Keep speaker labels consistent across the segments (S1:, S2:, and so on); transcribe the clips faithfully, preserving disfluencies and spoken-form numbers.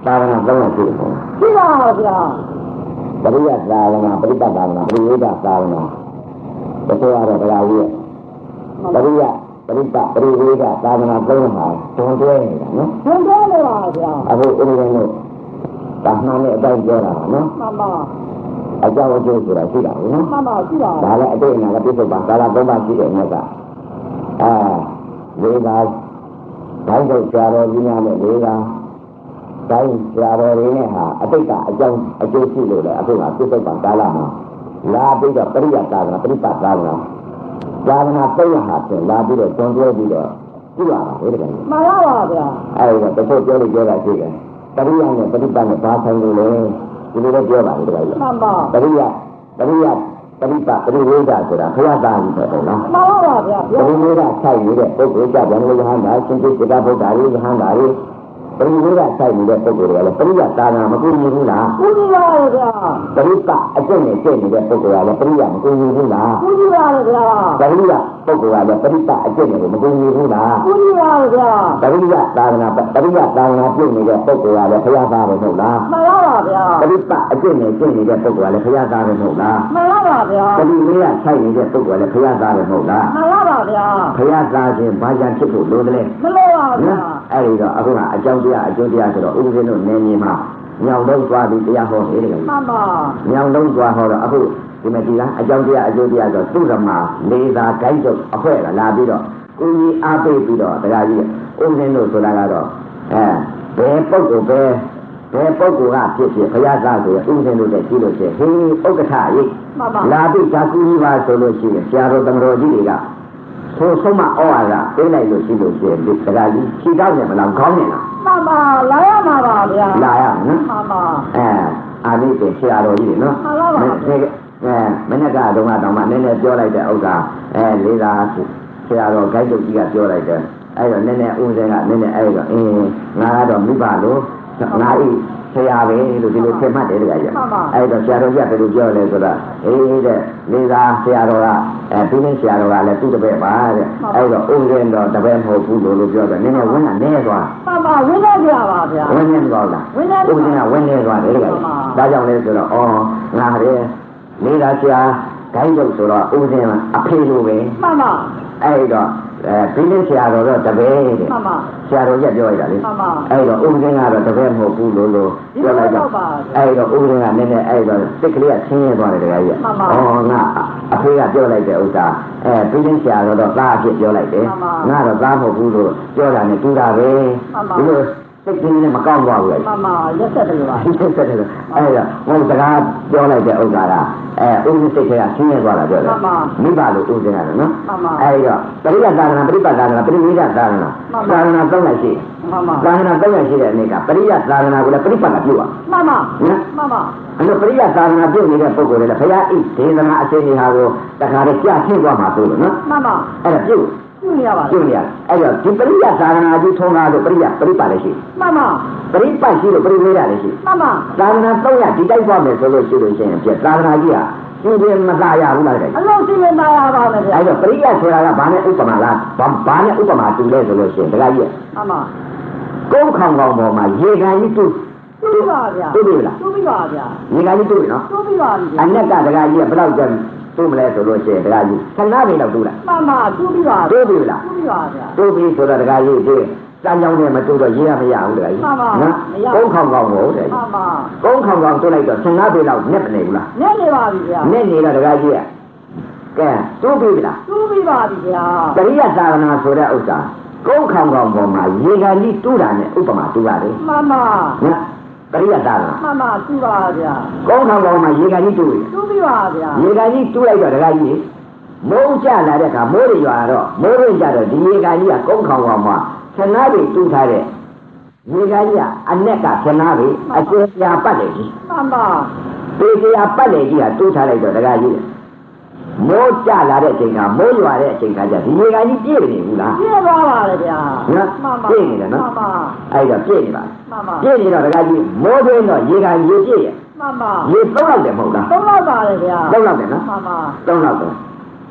S1: သာသနာသုံးလို့ရှိတယ်
S2: ရှိပါဗျာ
S1: ပရိယသာသနာပရိပတ်သာသနာပရိဝေဒသာသနာတချို့ကတော့တရားကြီးရဲ့ပရိယပရိပတ်ပရိဝေဒသာသနာသုံးဟာတွန်တွဲနေတာနော်
S2: တွန်တွဲနေပါဗျာ
S1: အခုဥပဒေနဲ့ဒါမှန်တဲ့အတိုင်းပြောတာနော်
S2: မှန်ပါ
S1: အကြောင်းအကျိုးဆိုတာရှိတာဘူးနော်
S2: မှန်ပါရှိပါ
S1: ဒါလည်းအတိတ်အနာလည်းပြည့်စုံပါကာလသုံးပါရှိတဲ့မြတ်ကအာဝေဒာဘိုင်းတို့ကြာတော်ကြီးများနဲ့ဝေဒာတိုင်းကြာတော်ရင်းနဲ့ဟာအတိတ်ကအကြောင်းအကျိုးရှိလို့လေအခုကပြည့်စုံပါကာလမှာလာပြီးတော့ပရိယသာသနာပရိပတ်သာသနာသာသနာသုံးဟာဆိုလာပြီးတော့တွန်တွဲပြီးတော့ပြုရတာလေတကယ်
S2: မှန်ပါပါဗျာ
S1: အဲ့ဒါတချို့ပြောလို့ပြောတာရှိတယ်ပရိယနဲ့ပရိပတ်နဲ့ဘာဆိုင်လို့လဲဒီလိုလည်းပြောပါလေတကယ်
S2: မှန်ပါ
S1: ပရိယပရိယပရိပတ်ပရိဝေဒဆိုတာဘုရားသားကြီးပဲနော်
S2: မှန်ပါပါဗျာ
S1: ပရိဝေဒဆိုင်နေတဲ့ပုဂ္ဂိုလ်ကြပြန်လို့ရဟန္တာရှင်သိက္ခာဗုဒ္ဓရေရဟန္တာရေပရိဝေဒဆိုင်နေတဲ့ပုဂ္ဂိုလ်တွေကလည်းပရိယသာနာမကူညီဘူးလား
S2: ကူညီပါရဲ့ဗျာ
S1: ပရိပတ်အကျင့်နဲ့ကျင့်နေတဲ့ပုဂ္ဂိုလ်ကလည်းပရိယမကူညီဘူးလား
S2: ကူညီပါရဲ့ဗျာ
S1: ပရိယပုဂ္ဂိုလ်ကလည်းပရိပတ်အကျင့်နဲ့မကူညီဘူးလား
S2: ကူညီပါရဲ့ဗျာ
S1: ပရိယသာနာပရိယသာနာပြုနေတဲ့ပုဂ္ဂိုလ်ကလည်းဘုရားသားပဲမဟုတ်လား
S2: မှန်ပါပါဗျာ
S1: ပရိပတ်အကျင့်နဲ့ကျင့်နေတဲ့ပုဂ္ဂိုလ်ကလည်းဘုရားသားပဲမဟုတ်လား
S2: မှန်ပါပါဗျာ
S1: ပရိဝေဒဆိုင်နေတဲ့ပုဂ္ဂိုလ်ကလည်းဘုရားသားပဲမဟုတ်လား
S2: မှန်ပါပါဗျာ
S1: ဘုရားသားခြင်းဘာကြောင့်ဖြစ်ဖို့လိုတယ်လဲ
S2: မလိုပါဗျာ
S1: အဲ့ဒီတော့အခုကအကြောင်းတရားအကျိုးတရားဆိုတော့ဥပဒေတို့နေနေမှာညောင်လုံးသွားပြီးတရားဟောနေတယ်
S2: မှန်ပါ
S1: ညောင်လုံးသွားဟောတော့အခုဒီမဒီလားအကြောင်းတရားအကျိုးတရားဆိုသူ့ဓမ္မလေးသာဂိုင်းချုပ်အဖွဲကလာပြီးတော့ကိုကြီးအားပေးပြီးတော့တရားကြီးဥပဒေတို့ဆိုတာကတော့အဲဘယ်ပုဂ္ဂိုလ်ပဲဘယ်ပုဂ္ဂိုလ်ကဖြစ်ဖြစ်ဘုရားသားဆိုရင်ဥပဒေတို့နဲ့ကြည့်လို့ရှိရင်ဟေးဥက္ကဋ္ဌကြီးလာပြီးဇာကူကြီးပါဆိုလို့ရှိရင်ဆရာတော်တမတော်ကြီးတွေကဆိုဆုံးမဩဝါဒပေးလိုက်လို့ရှိလို့ရှိရင်ဒီတရားကြီးခြေတောက်နေမလားခေါင်းနေလား
S2: မှန်ပါလာရမှာပါဗျာ
S1: လာရနော်
S2: မှန်ပါ
S1: အဲအာနိသင်ဆရာတော်ကြီးနော်
S2: မှန်ပါပါ
S1: အဲမနေ့ကတော့တော့မှနည်းနည်းပြောလိုက်တဲ့ဥစ္စာအဲလေးသာဆရာတော်ဂိုက်တို့ကြီးကပြောလိုက်တယ်အဲ့တော့နည်းနည်းဦးစင်းကနည်းနည်းအဲ့တော့အင်းငါကတော့မိဘလို့ငါဤဆရာပဲလို့ဒီလိုထင်မှတ်တယ်တကယ်ကြီးအဲ့တော့ဆရာတော်ကြီးကဘယ်လိုပြောလဲဆိုတော့အေးတဲ့လေးသာဆရာတော်ကအဲပြီးရင်ဆရာတော်ကလည်းသူ့တပည့်ပါတဲ့အဲ့တော့ဦးစင်းတော့တပည့်မဟုတ်ဘူးလို့ပြောတယ်နည်းနည်းဝင်းကနည်းသွား
S2: မှန်ပါဝင်းနေကြပါဗျာ
S1: ဝင်းနေသွားလား
S2: ဝင်းနေ
S1: ဦးစင်းကဝင်းနေသွားတယ်တကယ်ဒါကြောင့်လဲဆိုတော့အော်ငါတဲ့လေးသာဆရာဂိုင်းချုပ်ဆိုတော့ဦးစင်းအဖေလိုပဲ
S2: မှန်ပါ
S1: အဲ့တော့အဲပြီးရင်ဆရာတော်တော့တပည့်တဲ့
S2: မှန်ပါ
S1: ဆရာတော်ရက်ပြောရတာလေ
S2: မှန်ပါ
S1: အဲ့တော့ဦးစင်းကတော့တပည့်မဟုတ်ဘူးလို့လို့ပြောလိုက်တော့အဲ့တော့ဦးစင်းကနည်းနည်းအဲ့တော့စိတ်ကလေးကဆင်းရဲသွားတယ်တကယ်ကြီးအော်ငါအဖေကပြောလိုက်တဲ့ဥစ္စာအဲပြီးရင်ဆရာတော်တော့သားအဖြစ်ပြောလိုက်တယ်ငါတော့သားမဟုတ်ဘူးလို့ပြောတာနဲ့တူတာပဲဒီလိုစိတ်ကြီးနဲ့မကောင်းသွားဘူးလေ
S2: မှန်ပါရက်ဆက်တယ်ပါ
S1: ရက်ဆက်တယ်အဲ့တော့ဟိုစကားပြောလိုက်တဲ့ဥစ္စာကအဲဦးစိတ်ကဆင်းရဲသွားတာပြောတယ်မိဘလို့ဦးစင်းရတယ်နော်အဲ့တော့ပရိယသာသနာပရိပတ်သာသနာပရိဝေဒသာသနာသာသနာသုံးလိုက်ရှိသာသနာသုံးလိုက်ရှိတဲ့အနေကပရိယသာသနာကိုလည်းပရိပတ်ကပြုတ်ပါ
S2: မှန်ပါမှန်ပါ
S1: အဲ့တော့ပရိယသာသနာပြုတ်နေတဲ့ပုဂ္ဂိုလ်တွေလည်းဘုရားဣဒေသနာအရှင်ကြီးဟာကိုတခါတည်းကြာရှင်းသွားမှာဆိုလို့နော်
S2: မှန်ပါ
S1: အဲ့ဒါပြုတ်
S2: ပြုတ်ရပါ
S1: ပြုတ်ရအဲ့တော့ဒီပရိယသာသနာကြီးထုံးတာလို့ပရိယပရိပတ်လည်းရှိ
S2: မှန်ပါ
S1: ပရိပတ်ရှိလို့ပရိဝေဒလည်းရှိ
S2: မှန်ပါ
S1: သာသနာသုံးရဒီတိုက်သွားမယ်ဆိုလို့ရှိလို့ရှိရင်ပြသာသနာကြီးဟာဒီပြင်မသာရဘူးလားတဲ့
S2: အလုံးစီရင်သာရပါမယ်ဗျာ
S1: အဲ့တော့ပရိယဆိုတာကဘာနဲ့ဥပမာလားဘာနဲ့ဥပမာတူလဲဆိုလို့ရှိရင်တခါကြီး
S2: မှန်ပါ
S1: ကုန်းခေါင်ခေါင်ပေါ်မှာရေကန်ကြီးတူ
S2: တူပါဗျာ
S1: တူပြီလား
S2: တူပြီပါဗျာ
S1: ရေကန်ကြီးတူပြီနော်
S2: တူပြီပါဗျာ
S1: အနက်ကတခါကြီးကဘယ်တော့ကျတူမလဲဆိုလို့ရှိရင်တခါကြီးခဏလေးတော့တူလား
S2: မှန်ပါတူပြီပါ
S1: တူပြီလား
S2: တူပြီပါဗျာ
S1: တူပြီဆိုတော့တခါကြီးဒီစမ်းကြောင်းနဲ့မတူတော့ရေးရမရဘူးတခါကြီးနော်ကုန်းခေါင်ခေါင်ကိုတဲ့
S2: မှန်ပါ
S1: ကုန်းခေါင်ခေါင်တူလိုက်တော့ခဏလေးတော့နဲ့မနေဘူးလား
S2: နဲ့နေပါပြီဗျာ
S1: နဲ့နေတော့တခါကြီးကကဲတူပြီလား
S2: တူပြီပါဗျာ
S1: ပရိယသာသနာဆိုတဲ့ဥစ္စာကုန်းခေါင်ခေါင်ပေါ်မှာရေကန်ကြီးတူးတာနဲ့ဥပမာတူပါတယ်
S2: မှန်ပါ
S1: နော်ပရိယသာသနာ
S2: မှန်ပါတူပါဗျာ
S1: ကုန်းခေါင်ခေါင်မှာရေကန်ကြီးတူးတယ်
S2: တူပြီပါဗျာ
S1: ရေကန်ကြီးတူးလိုက်တော့တခါကြီးမိုးကျလာတဲ့အခါမိုးတွေရွာတော့မိုးတွေကျတော့ဒီရေကန်ကြီးကကုန်းခေါင်ခေါင်မှာခဏလေးတူးထားတဲ့ရေကန်ကြီးကအနက်ကခဏလေးအကျယ်ပြာပတ်လေကြီး
S2: မှန်ပါ
S1: ပေကျာပတ်လေကြီးကတူးထားလိုက်တော့တခါကြီးမိုးကျလာတဲ့အချိန်ကမိုးရွာတဲ့အချိန်ကကြဒီရေကန်ကြီးပြည့်နေဘူးလား
S2: ပြည့်သွားပါလေဗျာ
S1: နော်ပြည့်နေတယ်နော်
S2: မှန်ပါ
S1: အဲ့တော့ပြည့်နေပါ
S2: မှန်ပါ
S1: ပြည့်နေတော့တခါကြီးမိုးတွင်းတော့ရေကန်ရေပြည့်ရဲ့
S2: မှန်ပါ
S1: ရေသုံးလောက်တယ်မဟုတ်လား
S2: သုံးလောက်ပါလေဗျာ
S1: သုံးလောက်တယ်နော်
S2: မှန်ပါ
S1: သုံးလောက်တယ်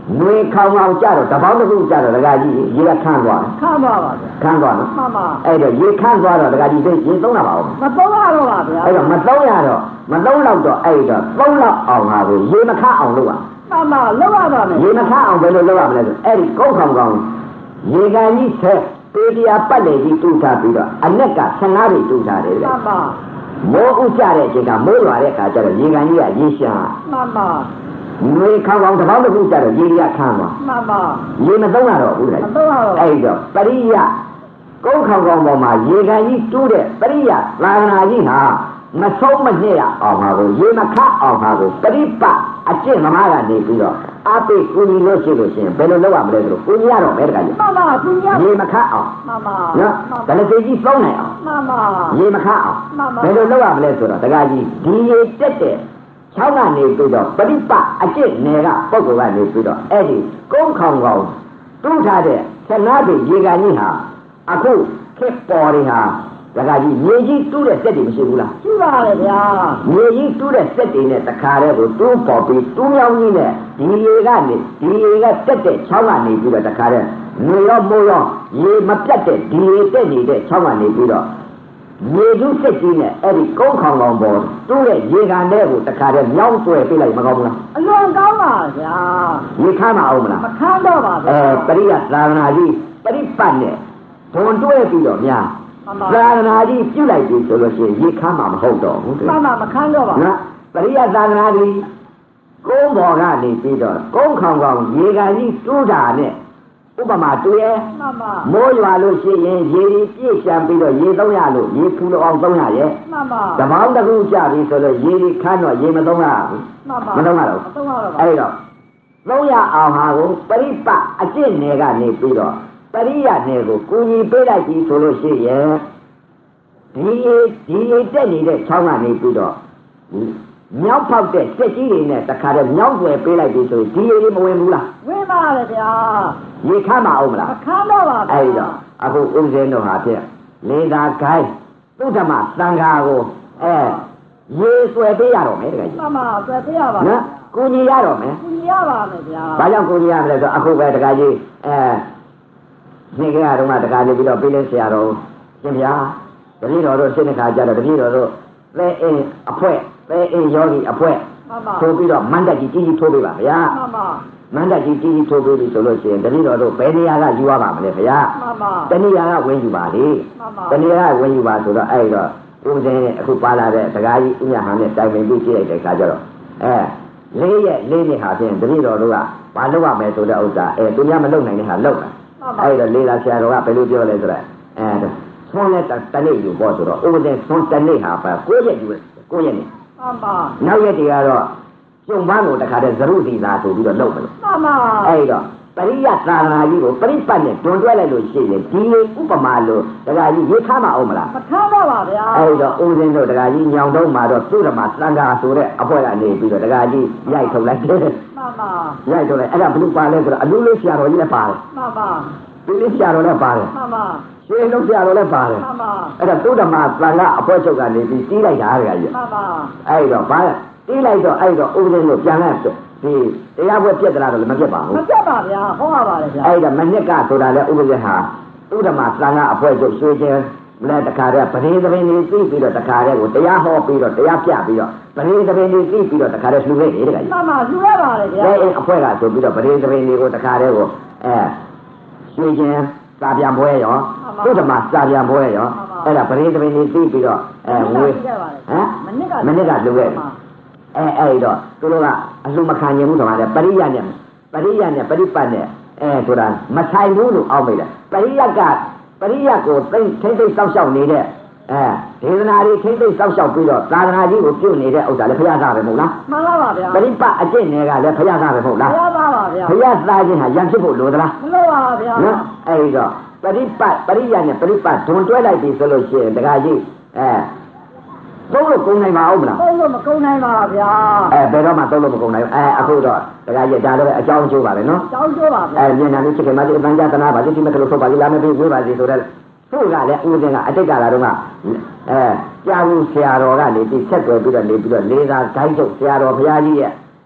S1: နွေခေါင်အောင်ကြတော့တပေါင်းတစ်ခုကြတော့ဒကာကြီးရေကခန်းသွားတယ်
S2: ခန်းသွားပါဗျာ
S1: ခန်းသွားနော်
S2: မှန်ပါ
S1: အဲ့တော့ရေခန်းသွားတော့ဒကာကြီးသိရေသုံးတာပါဦး
S2: မသုံးရတော့ပါဗျာ
S1: အဲ့တော့မသုံးရတော့မသုံးတော့တော့အဲ့တော့သုံးလောက်အောင်ဟာကိုရေမခန်းအောင်လုပ်ရ
S2: မှန်ပါလုပ်ရပါမယ်
S1: ရေမခန်းအောင်ဘယ်လိုလုပ်ရမလဲဆိုအဲ့ဒီကုန်းခေါင်ကောင်ရေကန်ကြီးဆက်ပေတရားပတ်လေကြီးတူထားပြီးတော့အနက်ကဆယ်ငါးပေတူထားတယ်
S2: မှန်ပါ
S1: မိုးဥကြတဲ့အချိန်ကမိုးရွာတဲ့ခါကျတော့ရေကန်ကြီးကရေရှာ
S2: မှန်ပါ
S1: နွေခေါင်ကောင်တပေါင်းတစ်ခုကျတော့ရေရခန်းသွား
S2: မှန်ပါ
S1: ရေမသုံးရတော့ဘူးလေ
S2: မသုံးရတော့
S1: အဲ့တော့ပရိယကုန်းခေါင်ကောင်ပေါ်မှာရေကန်ကြီးတူးတဲ့ပရိယသာသနာကြီးဟာမဆုံးမနှစ်ရအောင်ပါကိုရေမခတ်အောင်ပါကိုပရိပတ်အကျင့်သမားကနေပြီးတော့အပိကူညီလို့ရှိလို့ရှိရင်ဘယ်လိုလုပ်ရမလဲဆိုတော့ကူညီရတော့မယ်တခါကြီး
S2: မှန်ပါကူညီရ
S1: ရေမခတ်အောင်
S2: မှန်ပါ
S1: နော်ဒါလည်းသိကြီးသုံးနိုင်အောင်
S2: မှန်ပါ
S1: ရေမခတ်အောင်ဘယ်လိုလုပ်ရမလဲဆိုတော့တခါကြီးဒီရေတက်တဲ့ချောင်းကနေပြီးတော့ပရိပတ်အကျင့်နယ်ကပုဂ္ဂိုလ်ကနေပြီးတော့အဲ့ဒီကုန်းခေါင်ကောင်တူးထားတဲ့ဆယ်ငါးပေရေကန်ကြီးဟာအခုခက်ပေါ်တွေဟာဒကာကြီးမြေကြီးတူးတဲ့စက်တွေမရှိဘူးလား
S2: ရှိပါလေဗျာ
S1: မြေကြီးတူးတဲ့စက်တွေနဲ့တခါတည်းကိုတူးပေါ်ပြီးတူးမြောင်းကြီးနဲ့ဒီရေကနေဒီရေကတက်တဲ့ချောင်းကနေပြီးတော့တခါတည်းငွေရောမိုးရောရေမပြတ်တဲ့ဒီရေတက်နေတဲ့ချောင်းကနေပြီးတော့မြေကြီးစက်ကြီးနဲ့အဲ့ဒီကုန်းခေါင်ကောင်ပေါ်တူးတဲ့ရေကန်ထဲကိုတခါတည်းမြောင်းဆွဲပြလိုက်မကောင်းဘူးလား
S2: အလွန်ကောင်းပါဗျာ
S1: ရေခမ်းမအောင်မလား
S2: မခမ်းတော့ပါဗျာ
S1: အဲပရိယသာသနာကြီးပရိပတ်နဲ့ဘုံတွဲပြီးတော့များသာသနာကြီးပြုတ်လိုက်ပြီဆိုလို့ရှိရင်ရေခမ်းမှာမဟုတ်တော့ဘူးတဲ့
S2: မှန်ပါမခမ်းတော့ပါ
S1: နော်ပရိယသာသနာကြီးကုန်းပေါ်ကနေပြီးတော့ကုန်းခေါင်ကောင်ရေကန်ကြီးတူးတာနဲ့ဥပမာတူရဲ့
S2: မှန်ပါ
S1: မိုးရွာလို့ရှိရင်ရေကြီးပြည့်ရှံပြီးတော့ရေသုံးရလို့ရေဖူလို့အောင်သုံးရရဲ့
S2: မှန်ပါ
S1: တပေါင်းတစ်ခုကြပြီဆိုတော့ရေကြီးခမ်းတော့ရေမသုံးရဘူး
S2: မှန်ပါ
S1: မသုံးရတော့
S2: မသုံးရတော့
S1: အဲ့တော့သုံးရအောင်ဟာကိုပရိပတ်အကျင့်နယ်ကနေပြီးတော့ပရိယနယ်ကိုကူညီပေးလိုက်ပြီဆိုလို့ရှိရင်ဒီဒီတက်နေတဲ့ချောင်းကနေပြီးတော့မြောက်ဖောက်တဲ့စက်ကြီးတွေနဲ့တခါတည်းမြောက်ွယ်ပေးလိုက်ပြီဆိုရင်ဒီရေမဝင်ဘူးလား
S2: ဝင်ပါလေဗျာ
S1: ရေခမ်းမအောင်မလား
S2: မခမ်းတော့ပါဗျာ
S1: အဲ့တော့အခုဥစ္စေတို့ဟာဖြင့်လေသာခိုင်းသုဒ္ဓမသံဃာကိုအဲရေဆွဲပေးရတော့မယ်တကယ်ကြီး
S2: မှန်ပါဆွဲပေးရပါ
S1: နော်ကူညီရတော့မယ်
S2: ကူညီရပါမယ်ဗျာ
S1: ဘာကြောင့်ကူညီရမလဲဆိုအခုပဲတကယ်ကြီးအဲနေ့ကတုန်းကတကယ်ကြီးပြီးတော့ပေးလဲဆရာတော်ရှင်ဗျာတတိတော်တို့ရှင်းတဲ့ခါကျတော့တတိတော်တို့သဲအင်းအဖွဲသဲအင်းယောဂီအဖွဲထိုးပြီးတော့မန္တကြီးကြီးကြီးထိုးပေးပါဗျာ
S2: မှန်ပါ
S1: မန္တကြီးကြီးကြီးထိုးပေးပြီဆိုလို့ရှိရင်တတိတော်တို့ဘယ်နေရာကယူရပါမလဲဗျာ
S2: မှန်ပါ
S1: တဏှာကဝင်ယူပါလေ
S2: မှန်ပါ
S1: တဏှာကဝင်ယူပါဆိုတော့အဲ့တော့ဦးစင်းအခုပါလာတဲ့ဒကာကြီးဥညာဟန်နဲ့တိုင်ပင်ပြီးကြည့်လိုက်တဲ့ခါကျတော့အဲလေးရဲ့လေးနှစ်ဟာဖြင့်တတိတော်တို့ကဘာလုပ်ရမယ်ဆိုတဲ့ဥစ္စာအဲသူများမလုပ်နိုင်တဲ့ဟာလုပ်တာအဲ့တော့လေးလာဆရာတော်ကဘယ်လိုပြောလဲဆိုတော့အဲဆွမ်းတဲ့တနေ့ယူပေါ့ဆိုတော့ဦးစင်းဆွမ်းတနေ့ဟာပဲကိုယ့်ရဲ့ယူကိုယ့်ရဲ့နေ
S2: မှန်ပါ
S1: နောက်ရက်တွေကတော့ကျုံပန်းကိုတခါတည်းသရုပ်တီသာဆိုပြီးတော့လုပ်မလို့
S2: မှန်ပါ
S1: အဲ့တော့ပရိယသာသနာကြီးကိုပရိပတ်နဲ့တွန်တွဲလိုက်လို့ရှိရင်ဒီလေဥပမာလို့ဒကာကြီးရေခမ်းမအောင်မလား
S2: မခမ်းတော့ပါဗျာ
S1: အဲ့တော့ဦးစင်းတို့ဒကာကြီးညောင်တော့မှာတော့သူ့ဓမ္မသံဃာဆိုတဲ့အဖွဲ့ကနေပြီးတော့ဒကာကြီးရိုက်ထုတ်လိုက်တယ်မှ
S2: န်ပါ
S1: ရိုက်ထုတ်လိုက်အဲ့ဒါဘလို့ပါလဲဆိုတော့အလူလေးဆရာတော်ကြီးလည်းပါတယ်
S2: မှန်ပါ
S1: ဒီလေးဆရာတော်လည်းပါတယ်
S2: မှန်ပါ
S1: ရှင်းလုံးဆရာတော်လည်းပါတယ်
S2: မှန်ပါ
S1: အဲ့ဒါသူ့ဓမ္မသံဃာအဖွဲ့ချုပ်ကနေပြီးတီးလိုက်တာဒကာကြီး
S2: မှန်ပါ
S1: အဲ့တော့ဘာတီးလိုက်တော့အဲ့တော့ဦးစင်းတို့ပြန်လိုက်ဒီတရားပွဲပြက်ကြလားတော့လည်းမပြက်ပါဘူး
S2: မပြက်ပါဗျာဟောရပါလေဗျာ
S1: အဲ့ဒါမနစ်ကဆိုတာလဲဥပဒေဟာဥဒ္ဓမသံဃာအဖွဲ့ချုပ်ဆွေးခြင်းလဲတခါတည်းပရိသပင်ကြီးသိပြီးတော့တခါတည်းကိုတရားဟောပြီးတော့တရားပြပြီးတော့ပရိသပင်ကြီးသိပြီးတော့တခါတည်းလှူလိုက်တယ်တခါကြီး
S2: မှန်ပါလှူရပါလေဗျာ
S1: အဲ့အဲ့အဖွဲ့ကဆိုပြီးတော့ပရိသပင်ကြီးကိုတခါတည်းကိုအဲဆွေးခြင်းစာပြန်ပွဲရောဥဒ္ဓမစာပြန်ပွဲရောအဲ့ဒါပရိသပင်ကြီးသိပြီးတော့အဲငွေဟမ်
S2: မနစ်က
S1: မနစ်ကလှူခဲ့အဲအဲ့တော့သူတို့ကအလှမခံနိုင်ဘူးဆိုတာပရိယနဲ့ပရိယနဲ့ပရိပတ်နဲ့အဲဆိုတာမဆိုင်ဘူးလို့အောက်မိတယ်ပရိယကပရိယကိုသိထိမ့်သိမ့်စောက်ရှောက်နေတဲ့အဲဒေသနာတွေထိမ့်သိမ့်စောက်ရှောက်ပြီးတော့သာသနာကြီးကိုပြုတ်နေတဲ့ဥစ္စာလည်းဘုရားသားပဲမဟုတ်လား
S2: မှန်ပါပါဗျာ
S1: ပရိပတ်အကျင့်တွေကလည်းဘုရားသားပဲမဟုတ်လား
S2: ဘုရားသားပါဗျာ
S1: ဘုရားသားခြင်းဟာရံဖြစ်ဖို့လိုသလား
S2: မလိုပါဗျာ
S1: နော်အဲ့တော့ပရိပတ်ပရိယနဲ့ပရိပတ်ဒွန်တွဲလိုက်ပြီဆိုလို့ရှိရင်တခါကြီးအဲသုံးလို့ကုန်နိုင်ပါဦးမလား
S2: သုံးလို့မကုန်နိုင်ပါဗျာ
S1: အဲဘယ်တော့မှသုံးလို့မကုန်နိုင်ဘူးအဲအခုတော့တခါကြီးဒါတော့အကြောင်းကျိုးပါပဲနော်
S2: အကြောင်းကျိုးပါဗျာ
S1: အဲမျက်နှာလေးချစ်ခင်မကြီးအပန်းကြသနာပါလိတိမကလို့ဆိုပါလိလာမပြေဝေးပါစီဆိုတဲ့သူ့ကလည်းဦးစင်းကအတိတ်ကလာတော့ကအဲကြာဘူးဆရာတော်ကနေပြီးဆက်ွယ်ပြီးတော့နေပြီးတော့လေးသာဂိုင်းချုပ်ဆရာတော်ဘုရားကြီးရဲ့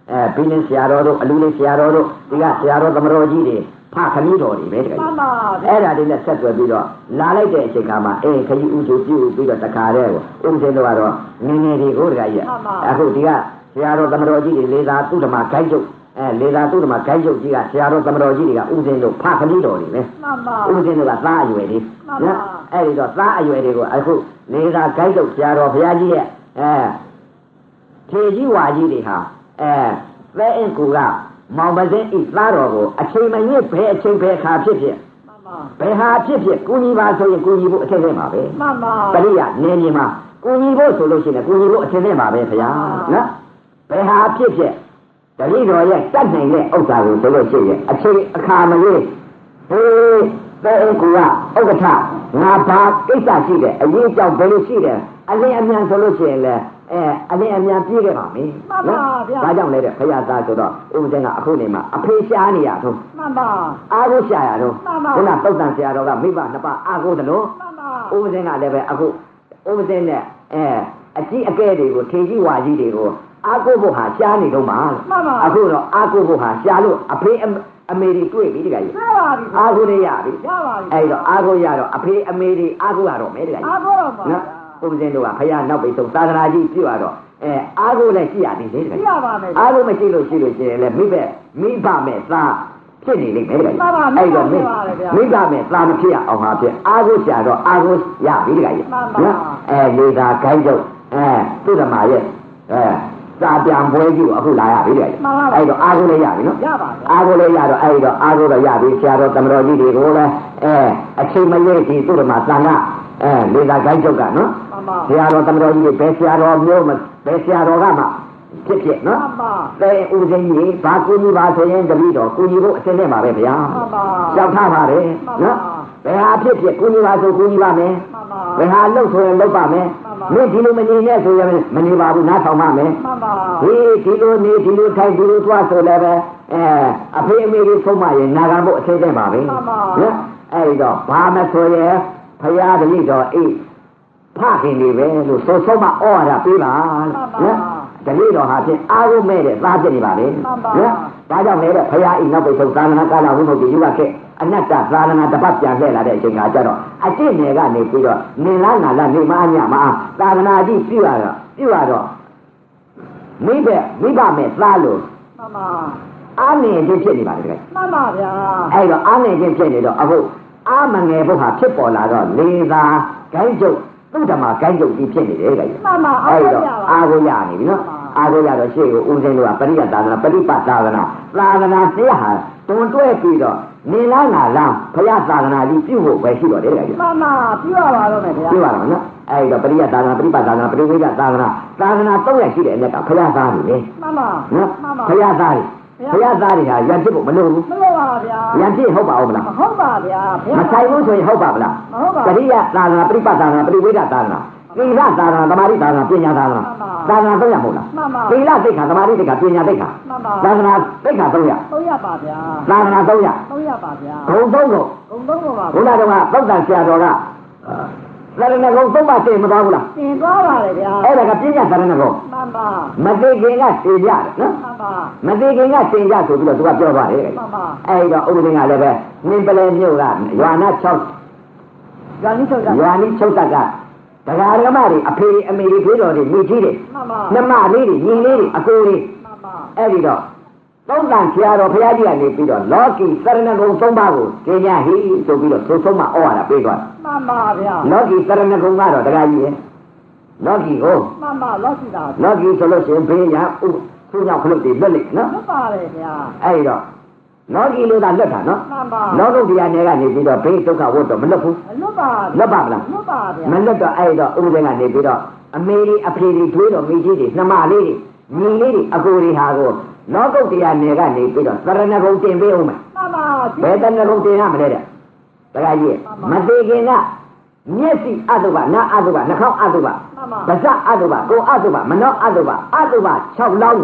S1: အဲဘီလင်းဆရာတော်တို့အလူလေးဆရာတော်တို့ဒီကဆရာတော်သမတော်ကြီးတွေဖခမီးတော်တွေပဲတကယ်မှန်ပါအဲ့ဒါတွေနဲ့ဆက်သွယ်ပြီးတော့လာလိုက်တဲ့အချိန်ကမှအေးခကြီးဥချိုပြုပြီးတော့တခါတည်းကိုဥစဉ်တို့ကတော့ငငယ်တွေကိုတကယ်ကြီးအခုဒီကဆရာတော်သမတော်ကြီးတွေလေသာသူ့ဓမ္မဂိုက်ကျုပ်အဲလေသာသူ့ဓမ္မဂိုက်ကျုပ်ကြီးကဆရာတော်သမတော်ကြီးတွေကဥစဉ်တို့ဖခမီးတော်တွေပဲမှန်ပါဥစဉ်တို့ကသားအရွယ်တွေနော်အဲ့ဒီတော့သားအရွယ်တွေကိုအခုလေသာဂိုက်ကျုပ်ဆရာတော်ဘုရားကြီးရဲ့အဲခြေကြီးဝါကြီးတွေဟာအဲသဲအင်ကူကမောင်ပစင်းဤသားတော်ကိုအချိန်မညစ်ဘဲအချိန်ဘဲခါဖြစ်ဖြစ်မှန်ပါဘယ်ဟာဖြစ်ဖြစ်ကုညီပါဆိုရင်ကုညီဖို့အထက်ထဲမှာပဲမှန်ပါပရိယနေနေမှာကုညီဖို့ဆိုလို့ရှိရင်ကုညီဖို့အထက်ထဲမှာပဲဗျာနော်ဘယ်ဟာဖြစ်ဖြစ်တတိတော်ရဲ့တတ်နိုင်တဲ့ဥစ္စာကိုဆိုလို့ရှိရင်အချိန်အခါမလေးဟေးသဲအင်ကူကဥက္ကဋ္ဌငါဘာကိစ္စရှိတယ်အရေးကြောင့်ဘယ်လိုရှိတယ်အလင်းအမြန်ဆိုလို့ရှိရင်လည်းအဲအလင်းအမြန်ပြေးခဲ့ပါမယ်မှန်ပါဗျာဒါကြောင့်လည်းဘုရားသားဆိုတော့ဥပဒေကအခုနေမှာအဖေရှားနေရတော့မှန်ပါအားကိုရှာရတော့ခုနသုတ်တန်ဆရာတော်ကမိဘနှစ်ပါးအားကိုသလိုမှန်ပါဥပဒေကလည်းပဲအခုဥပဒေနဲ့အဲအကြီးအကဲတွေကိုထေကြီးဝါကြီးတွေကိုအားကိုဖို့ဟာရှားနေတော့မှာမှန်ပါအခုတော့အားကိုဖို့ဟာရှားလို့အဖေအမေတွေတွေ့ပြီတကယ်ကြီးရပါပြီအားကိုရပြီရပါပြီအဲ့တော့အားကိုရတော့အဖေအမေတွေအားကိုရတော့မယ်တကယ်ကြီးအားကိုတော့ပါနော်ဥပဇင်းတို့ကဖယားနောက်ပိတ်ဆုံးသာသနာကြီးပြုရတော့အဲအားကိုလည်းရှိရသည်လေတကယ်ရှိရပါမယ်အားကိုမရှိလို့ရှိလို့ရှိရင်လည်းမိဘမိဘမဲ့သားဖြစ်နေလိမ့်မယ်တကယ်အဲ့တော့မိမိဘမဲ့သားမဖြစ်အောင်ဟာဖြစ်အားကိုရှာတော့အားကိုရပြီတကယ်ကြီးနော်အဲလေသာခိုင်းတော့အဲသူ့ဓမ္မရဲ့အဲစာပြန်ပွဲကြီးကိုအခုလာရပြီတကယ်အဲ့တော့အားကိုလည်းရပြီနော်ရပါပြီအားကိုလည်းရတော့အဲ့တော့အားကိုတော့ရပြီဆရာတော်တမတော်ကြီးတွေကိုလည်းအဲအချိန်မရွေးဒီသူ့ဓမ္မသံဃာအဲလေသာခိုင်းချုပ်ကနော်ဆရာတော်တမတော်ကြီးဘယ်ဆရာတော်မျိုးမဘယ်ဆရာတော်ကမှဖြစ်ဖြစ်နော်တဲ့ဦးစင်းကြီးဘာကူညီပါဆိုရင်တပည့်တော်ကူညီဖို့အစင်းနဲ့ပါပဲဗျာကြောက်ထားပါတယ်နော်ဘယ်ဟာဖြစ်ဖြစ်ကူညီပါဆိုကူညီပါမယ်ဘယ်ဟာလှုပ်ဆိုရင်လှုပ်ပါမယ်မင်းဒီလိုမနေနဲ့ဆိုရင်မနေပါဘူးနားဆောင်ပါမယ်ဒီဒီလိုနေဒီလိုထိုင်ဒီလိုသွားဆိုလည်းပဲအဲအဖေအမေကြီးဆုံးမရင်နာခံဖို့အစင်းနဲ့ပါပဲနော်အဲ့တော့ဘာမဆိုရင်ဖရာတပည့်တော်အေးဖခင်တွေပဲလို့ဆိုဆုံးမဩဝါဒပေးပါနော်တပည့်တော်ဟာဖြင့်အားကိုမဲ့တဲ့သားဖြစ်နေပါလေနော်ဒါကြောင့်လည်းဖရာဤနောက်ပိတ်ဆုံးသာသနာကာလဝိမု ക്തി ယူရခဲ့အနတ္တသာသနာတစ်ပတ်ပြန်လှည့်လာတဲ့အချိန်ကကြတော့အကျင့်နယ်ကနေပြီးတော့နေလားငါလားနေမအညမအားသာသနာကြီးပြုရတော့ပြုရတော့မိဘမိဘမဲ့သားလို့မှန်ပါအားနေခြင်းဖြစ်နေပါလေတကယ်မှန်ပါဗျာအဲ့တော့အားနေခြင်းဖြစ်နေတော့အခုအားမငယ်ဖို့ဟာဖြစ်ပေါ်လာတော့လေသာဂိုင်းကျုပ်သူ့ဓမ္မဂိုင်းကျုပ်ကြီးဖြစ်နေတယ်ကကြီးမှန်ပါအဲ့တော့အားကိုရနေပြီနော်အားကိုရတော့ရှေ့ကိုဦးစင်းတို့ကပရိယသာသနာပฏิပတ်သာသနာသာသနာတရားဟာတွန်တွဲပြီးတော့နေလားငါလားဘုရားသာသနာကြီးပြုဖို့ပဲရှိတော့တယ်ကကြီးမှန်ပါပြုရပါတော့မယ်ဗျာပြုရပါတော့နော်အဲ့တော့ပရိယသာသနာပฏิပတ်သာသနာပရိဝိဒသာသနာသာသနာသုံးရပ်ရှိတဲ့အမြတ်ကဘုရားသားတွေလေမှန်ပါနော်ဘုရားသားတွေဘုရားသားတွေဟာရံဖြစ်ဖို့မလိုဘူးမလိုပါဗျာရံဖြစ်ဟုတ်ပါဦးမလားဟုတ်ပါဗျာမဆိုင်ဘူးဆိုရင်ဟုတ်ပါမလားမဟုတ်ပါဘူးပရိယသာသနာပฏิပတ်သာသနာပရိဝိဒသာသနာသီလသာသနာသမာဓိသာသနာပညာသာသနာသာသနာသုံးရမဟုတ်လားသီလသိက္ခာသမာဓိသိက္ခာပညာသိက္ခာသာသနာသိက္ခာသုံးရသုံးရပါဗျာသာသနာသုံးရသုံးရပါဗျာဂုံသုံးကိုဂုံသုံးကိုပါဘုရားတော်ကသုတ်တန်ဆရာတော်ကသာရဏဂုံသုံးပါသိမသွားဘူးလားသင်သွားပါလေဗျာအဲ့ဒါကပညာသာရဏဂုံမှန်ပါမသိခင်ကသင်ကြတယ်နော်မှန်ပါမသိခင်ကသင်ကြဆိုပြီးတော့သူကပြောပါတယ်မှန်ပါအဲ့တော့ဥပဒေကလည်းပဲနင်းပလဲမြို့ကရွာနာ၆ရွာနီး၆ရွာနီး၆ကဒကာရမတွေအဖေအမေတွေဖေးတော်တွေမိကြီးတွေနှမလေးတွေညီလေးတွေအကိုတွေအဲ့ဒီတော့သုံးတန်ဆရာတော်ဘုရားကြီးကနေပြီးတော့လောကီသရဏဂုံသုံးပါးကိုကျင်းရဟိဆိုပြီးတော့သို့ဆုံးမဩဝါဒပေးသွားတယ်မှန်ပါဗျာလောကီသရဏဂုံကတော့ဒကာကြီးရဲ့လောကီကိုမှန်ပါလောကီတာလောကီဆိုလို့ရှိရင်ဘေးရဥသူ့ကြောင့်ခလုတ်တွေလွတ်လိမ့်နော်လွတ်ပါလေဗျာအဲ့ဒီတော့လောကီလို့သာလွတ်တာနော်မှန်ပါလောကုတ္တရာနယ်ကနေပြီးတော့ဘေးဒုက္ခဝတ်တော့မလွတ်ဘူးမလွတ်ပါလွတ်ပါမလားလွတ်ပါဗျာမလွတ်တော့အဲ့တော့ဥပဒေကနေပြီးတော့အမေတွေအဖေတွေတွေးတော့မိကြီးတွေနှမလေးတွေညီလေးတွေအကိုတွေဟာကိုလောကုတ္တရာနယ်ကနေပြီးတော့သရဏဂုံတင်ပေးအောင်မယ်မှန်ပါဘယ်သရဏဂုံတင်ရမလဲတဲ့ဒကာကြီးမသေးခင်ကမျက်စိအတုပနာအတုပနှာခေါင်းအတုပပါဇက်အတုပကိုယ်အတုပမနောအတုပအတုပ၆လောင်းကို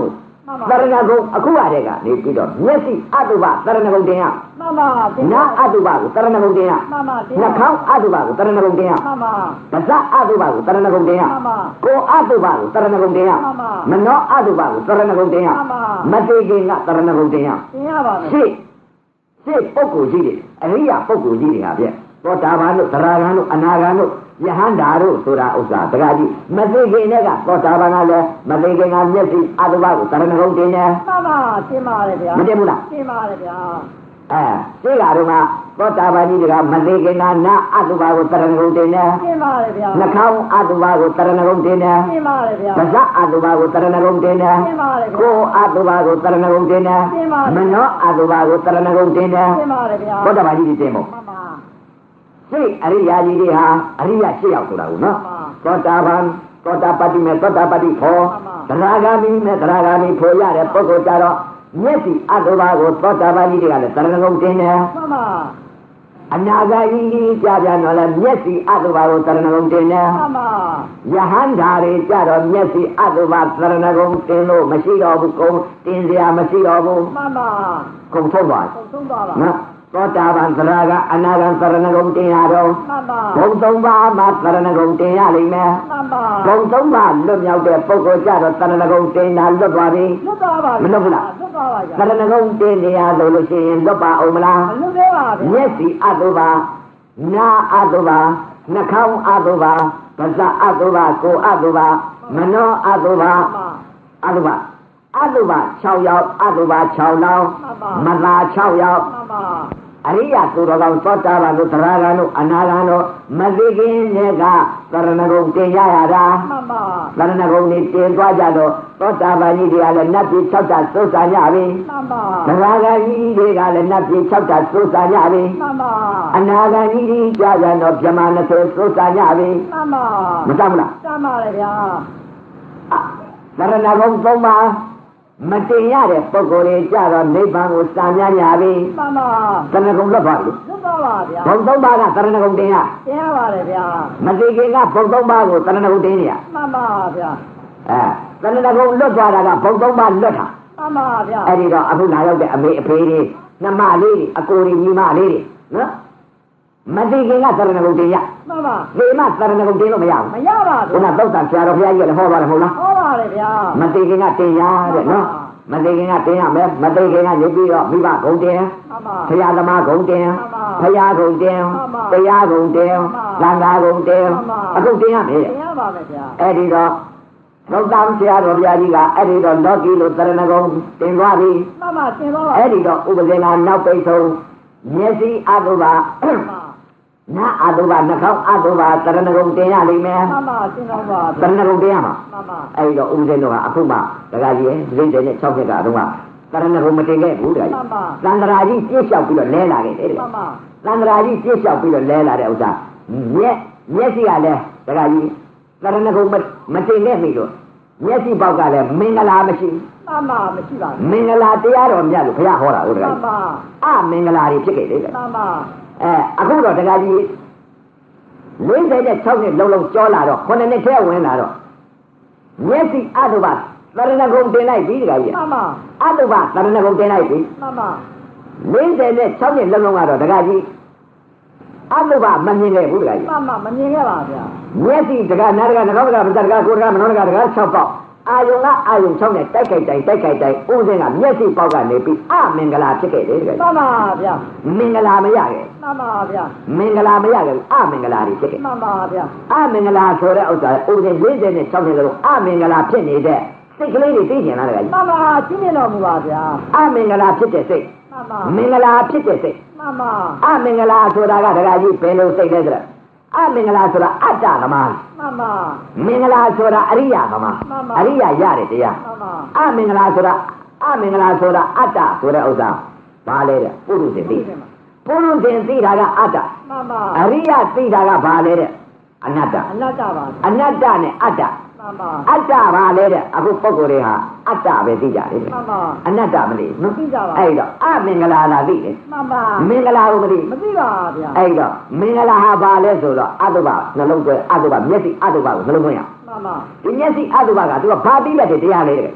S1: သရဏဂုံအခုရတဲ့ကနေပြီးတော့မျက်စိအတုပသရဏဂုံတင်ရ
S2: မှန်ပါ
S1: နာအတုပကိုသရဏဂုံတင်ရ
S2: မှန်ပါ
S1: နှာခေါင်းအတုပကိုသရဏဂုံတင်ရ
S2: မှန်ပါ
S1: ပါးစပ်အတုပကိုသရဏဂုံတင်ရ
S2: မှန်ပါ
S1: ကိုယ်အတုပကိုသရဏဂုံတင်ရ
S2: မှန်ပါ
S1: မနောအတုပကိုသရဏဂုံတင်ရ
S2: မှန်ပါ
S1: မတေခင်ကသရဏဂုံတင်ရ
S2: တင်ရပါမယ်
S1: ရှေ့ရှေ့ပုဂ္ဂိုလ်ကြီးတွေအရိယာပုဂ္ဂိုလ်ကြီးတွေကပြည့်သောတာပန်တို့သရဂံတို့အနာဂံတို့ယဟန္တာတို့ဆိုတာဥစ္စာတကားကြီးမသိခင်နဲ့ကသောတာပန်ကလည်းမသိခင်ကမျက်စိအတုပကိုသရဏဂုံတင်တယ်
S2: မှန်ပါတင်ပါတယ်ဗျာ
S1: မတင်ဘူးလား
S2: တင်ပါတယ်ဗျာ
S1: အဲသိကြတော့ကသောတာပန်ကြီးကမသိခင်ကနာအတုပကိုသရဏဂုံတင်တယ်
S2: တင်ပါတယ်ဗျာ
S1: နှာခေါင်းအတုပကိုသရဏဂုံတင်တယ်
S2: တင်ပါတယ်ဗျာ
S1: ပါးစပ်အတုပကိုသရဏဂုံတင်တယ်
S2: တင်ပါတယ်ဗျာ
S1: ကိုယ်အတုပကိုသရဏဂုံတင်တယ်
S2: တင်ပါတယ်
S1: မနောအတုပကိုသရဏဂုံတင်တယ်
S2: တင်ပါတယ်ဗျာ
S1: သောတာပန်ကြီးတင်မို့
S2: မှန်ပါ
S1: စိတ်အရိယာကြီးတွေဟာအရိယာရှစ်ယောက်ဆိုတာကိုနော်သောတာပန်သောတာပတ္တိမဲ့သောတာပတ္တိဖို့သရဂါမိမဲ့သရဂါမိဖို့ရတဲ့ပုဂ္ဂိုလ်ကြတော့မျက်စိအတုပါကိုသောတာပန်ကြီးတွေကလည်းသရဏဂုံတင်တယ်
S2: မှန်ပါ
S1: အနာဂါကြီးကြပြန်တော့လည်းမျက်စိအတုပါကိုသရဏဂုံတင်တယ်
S2: မှန်ပါ
S1: ယဟန္တာတွေကြတော့မျက်စိအတုပါသရဏဂုံတင်လို့မရှိတော့ဘူးကုန်တင်စရာမရှိတော့ဘူး
S2: မှန်ပါ
S1: ကုန်ဆုံးသွား
S2: ကုန်ဆုံးသွားပါ
S1: နော်သောတာပန်သရဂါအနာဂံသရဏဂုံတင်ရတော့
S2: မှန်ပါ
S1: ဘုံသုံးပါးမှာသရဏဂုံတင်ရလိမ့်မယ်
S2: မှန်ပါ
S1: ဘုံသုံးပါးလွတ်မြောက်တဲ့ပုဂ္ဂိုလ်ကြတော့သရဏဂုံတင်တာလွတ်သွားပြီ
S2: လွတ်သွားပါပြီ
S1: မလွတ်ဘူးလား
S2: လွတ်သွားပါ
S1: ဗျာသရဏဂုံတင်နေရလို့လို့ရှိရင်လွတ်ပါအောင်မလား
S2: မလွတ်သေးပါဗျာ
S1: မျက်စိအတုပါနာအတုပါနှာခေါင်းအတုပါပါးစပ်အတုပါကိုယ်အတုပါမနောအတုပါအတုပါအတုပါ၆ယောက်အတုပါ၆လောင်းမသာ၆ယောက်
S2: မှန်ပါ
S1: အရိယာသူတော်ကောင်းသောတာပန်တို့သရဂံတို့အနာဂံတို့မသိခင်နဲ့ကသရဏဂုံတင်ရရတာ
S2: မှန်ပါ
S1: သရဏဂုံนี่တင်သွားကြတော့သောတာပန်ကြီးတွေကလည်းနတ်ပြည်၆ဓာတ်သုစာကြပြီ
S2: မှန်ပါ
S1: သရဂံကြီးတွေကလည်းနတ်ပြည်၆ဓာတ်သုစာကြပြီ
S2: မှန်ပါ
S1: အနာဂံကြီးကြီးကြကြတော့ဗြဟ္မာ၂၀သုစာကြပြီ
S2: မှန်ပါ
S1: မတတ်ဘူးလား
S2: တတ်ပါတယ်ဗျာ
S1: သရဏဂုံသုံးပါးမတင်ရတဲ့ပုဂ္ဂိုလ်တွေကြတော့နိဗ္ဗာန်ကိုစာများညာပြီ
S2: မှန်ပါ
S1: သရဏဂုံလွတ်သွားပြီ
S2: လွတ်သွားပါဗျာ
S1: ဘုံသုံးပါးကသရဏဂုံတင်ရ
S2: တင်ရပါတယ်ဗျာ
S1: မသိခင်ကဘုံသုံးပါးကိုသရဏဂုံတင်ရ
S2: မှန်ပါဗျာ
S1: အဲသရဏဂုံလွတ်သွားတာကဘုံသုံးပါးလွတ်တာ
S2: မှန်ပါဗျာ
S1: အဲ့ဒီတော့အခုလာရောက်တဲ့အမေအဖေတွေနှမလေးတွေအကိုတွေညီမလေးတွေနော်မသိခင်ကသရဏဂုံတင်ရ
S2: မှန်ပါ
S1: ဒီမှာသရဏဂုံတင်လို့မရဘူး
S2: မရပါဘူး
S1: ခုနသုတ်တန်ဆရာတော်ဘုရားကြီးကလည်းဟောပါတယ်မဟုတ်လား
S2: ဟောပါတယ်ဗျာ
S1: မသိခင်ကတင်ရတဲ့နော်မသိခင်ကတင်ရမယ်မသိခင်ကနေပြီးတော့မိဘဂုံတင်ဘုရားသမားဂုံတင်ဘုရားဂုံတင်တရားဂုံတင်သံဃာဂုံတင်အခုတင်ရမယ်
S2: တင်ရပါမယ်ဗျာ
S1: အဲ့ဒီတော့သုတ်တန်ဆရာတော်ဘုရားကြီးကအဲ့ဒီတော့လောကီလို့သရဏဂုံတင်သွားပြီ
S2: မှန်ပါတင်သွားပါ
S1: အဲ့ဒီတော့ဥပဇင်ကနောက်ပိတ်ဆုံးမျက်စိအတုပါနာအတုပါနှာခေါင်းအတုပါသရဏဂုံတင်ရလိမ့်မယ်
S2: မှန်ပါတင်တော့ပါ
S1: သရဏဂုံတင်ရမှာ
S2: မှန်ပါ
S1: အဲ့ဒီတော့ဥပဇင်တို့ကအခုမှတခါကြီး၄၀နဲ့၆နှစ်ကတော့ကသရဏဂုံမတင်ခဲ့ဘူးတခါကြီးသန္တရာကြီးပြည့်လျှောက်ပြီးတော့လဲလာခဲ့တယ်တဲ့
S2: မှန်ပါ
S1: သန္တရာကြီးပြည့်လျှောက်ပြီးတော့လဲလာတဲ့ဥစ္စာမျက်မျက်စိကလည်းတခါကြီးသရဏဂုံမတင်ခဲ့ပြီလို့မျက်စိပေါက်ကလည်းမင်္ဂလာမရှိ
S2: မှန်ပါမရှိပါဘူး
S1: မင်္ဂလာတရားတော်မြတ်လို့ဘုရားဟောတာဟုတ်တခါ
S2: မှန်ပါ
S1: အမင်္ဂလာတွေဖြစ်ခဲ့တယ်တဲ့
S2: မှန်ပါ
S1: အဲအခုတော့တခါကြီး၄၀နဲ့၆နှစ်လုံးလုံးကြောလာတော့ခုနှစ်နှစ်ထဲဝင်လာတော့မျက်စိအတုပါသရဏဂုံတင်လိုက်ပြီတခါကြီး
S2: မှန်ပါ
S1: အတုပါသရဏဂုံတင်လိုက်ပြီ
S2: မှန်ပါ
S1: ၄၀နဲ့၆နှစ်လုံးလုံးကတော့တခါကြီးအတုပါမမြင်ခဲ့ဘူးတခါကြီး
S2: မှန်ပါမမြင်ခဲ့ပါဗျာ
S1: မျက်စိတခါနာတခါနှာခေါင်းတခါပါးစပ်တခါကိုယ်တခါမနှောတခါတခါ၆ပေါက်အာယုံကအာယုံ၆နဲ့တိုက်ခိုက်တိုင်းတိုက်ခိုက်တိုင်းဥစဉ်ကမျက်စိပေါက်ကနေပြီးအမင်္ဂလာဖြစ်ခဲ့တယ်တခါကြီး
S2: မှန်ပါဗျာ
S1: မင်္ဂလာမရခဲ့
S2: မှန်ပါဗျာ
S1: မင်္ဂလာမရခဲ့အမင်္ဂလာတွေဖြစ်ခဲ့
S2: မှန်ပါဗျာ
S1: အမင်္ဂလာဆိုတဲ့ဥစ္စာဥစဉ်၄၀နဲ့၆နှစ်လုံးအမင်္ဂလာဖြစ်နေတဲ့စိတ်ကလေးတွေသိကျင်လားတခါကြီး
S2: မှန်ပါရှင်းနေတော်မူပါဗျာ
S1: အမင်္ဂလာဖြစ်တဲ့စိတ်
S2: မှန်ပါ
S1: မင်္ဂလာဖြစ်တဲ့စိတ်
S2: မှန်ပါ
S1: အမင်္ဂလာဆိုတာကတခါကြီးဘယ်လိုစိတ်လဲဆိုတော့အမင်္ဂလာဆိုတာအတ္တသမား
S2: မှန်ပါ
S1: မင်္ဂလာဆိုတာအရိယာသမားအရိယာရတဲ့တရား
S2: မှန်ပါ
S1: အမင်္ဂလာဆိုတာအမင်္ဂလာဆိုတာအတ္တဆိုတဲ့ဥစ္စာဘာလဲတဲ့ပုရုဇဉ်သိပုရုဇဉ်သိတာကအတ္တ
S2: မှန်ပါ
S1: အရိယသိတာကဘာလဲတဲ့အနတ္တ
S2: အနတ္တပါ
S1: အနတ္တနဲ့အတ္တ
S2: မှန်ပါ
S1: အတ္တဘာလဲတဲ့အခုပုဂ္ဂိုလ်တွေဟာအတ္တပဲသိကြတယ်
S2: မှန်ပါ
S1: အနတ္တမသိ
S2: ဘူးသိကြပါ
S1: အဲ့တော့အမင်္ဂလာလားသိတယ်
S2: မှန်ပါ
S1: မင်္ဂလာကိုမသိ
S2: မသိပါဗျာ
S1: အဲ့တော့မင်္ဂလာဟာဘာလဲဆိုတော့အတုပနှလုံးသွဲအတုပမျက်စိအတုပကိုနှလုံးသွင်းရ
S2: မှန်ပါ
S1: ဒီမျက်စိအတုပကသူကဘာသိလက်တဲ့တရားလေးတဲ့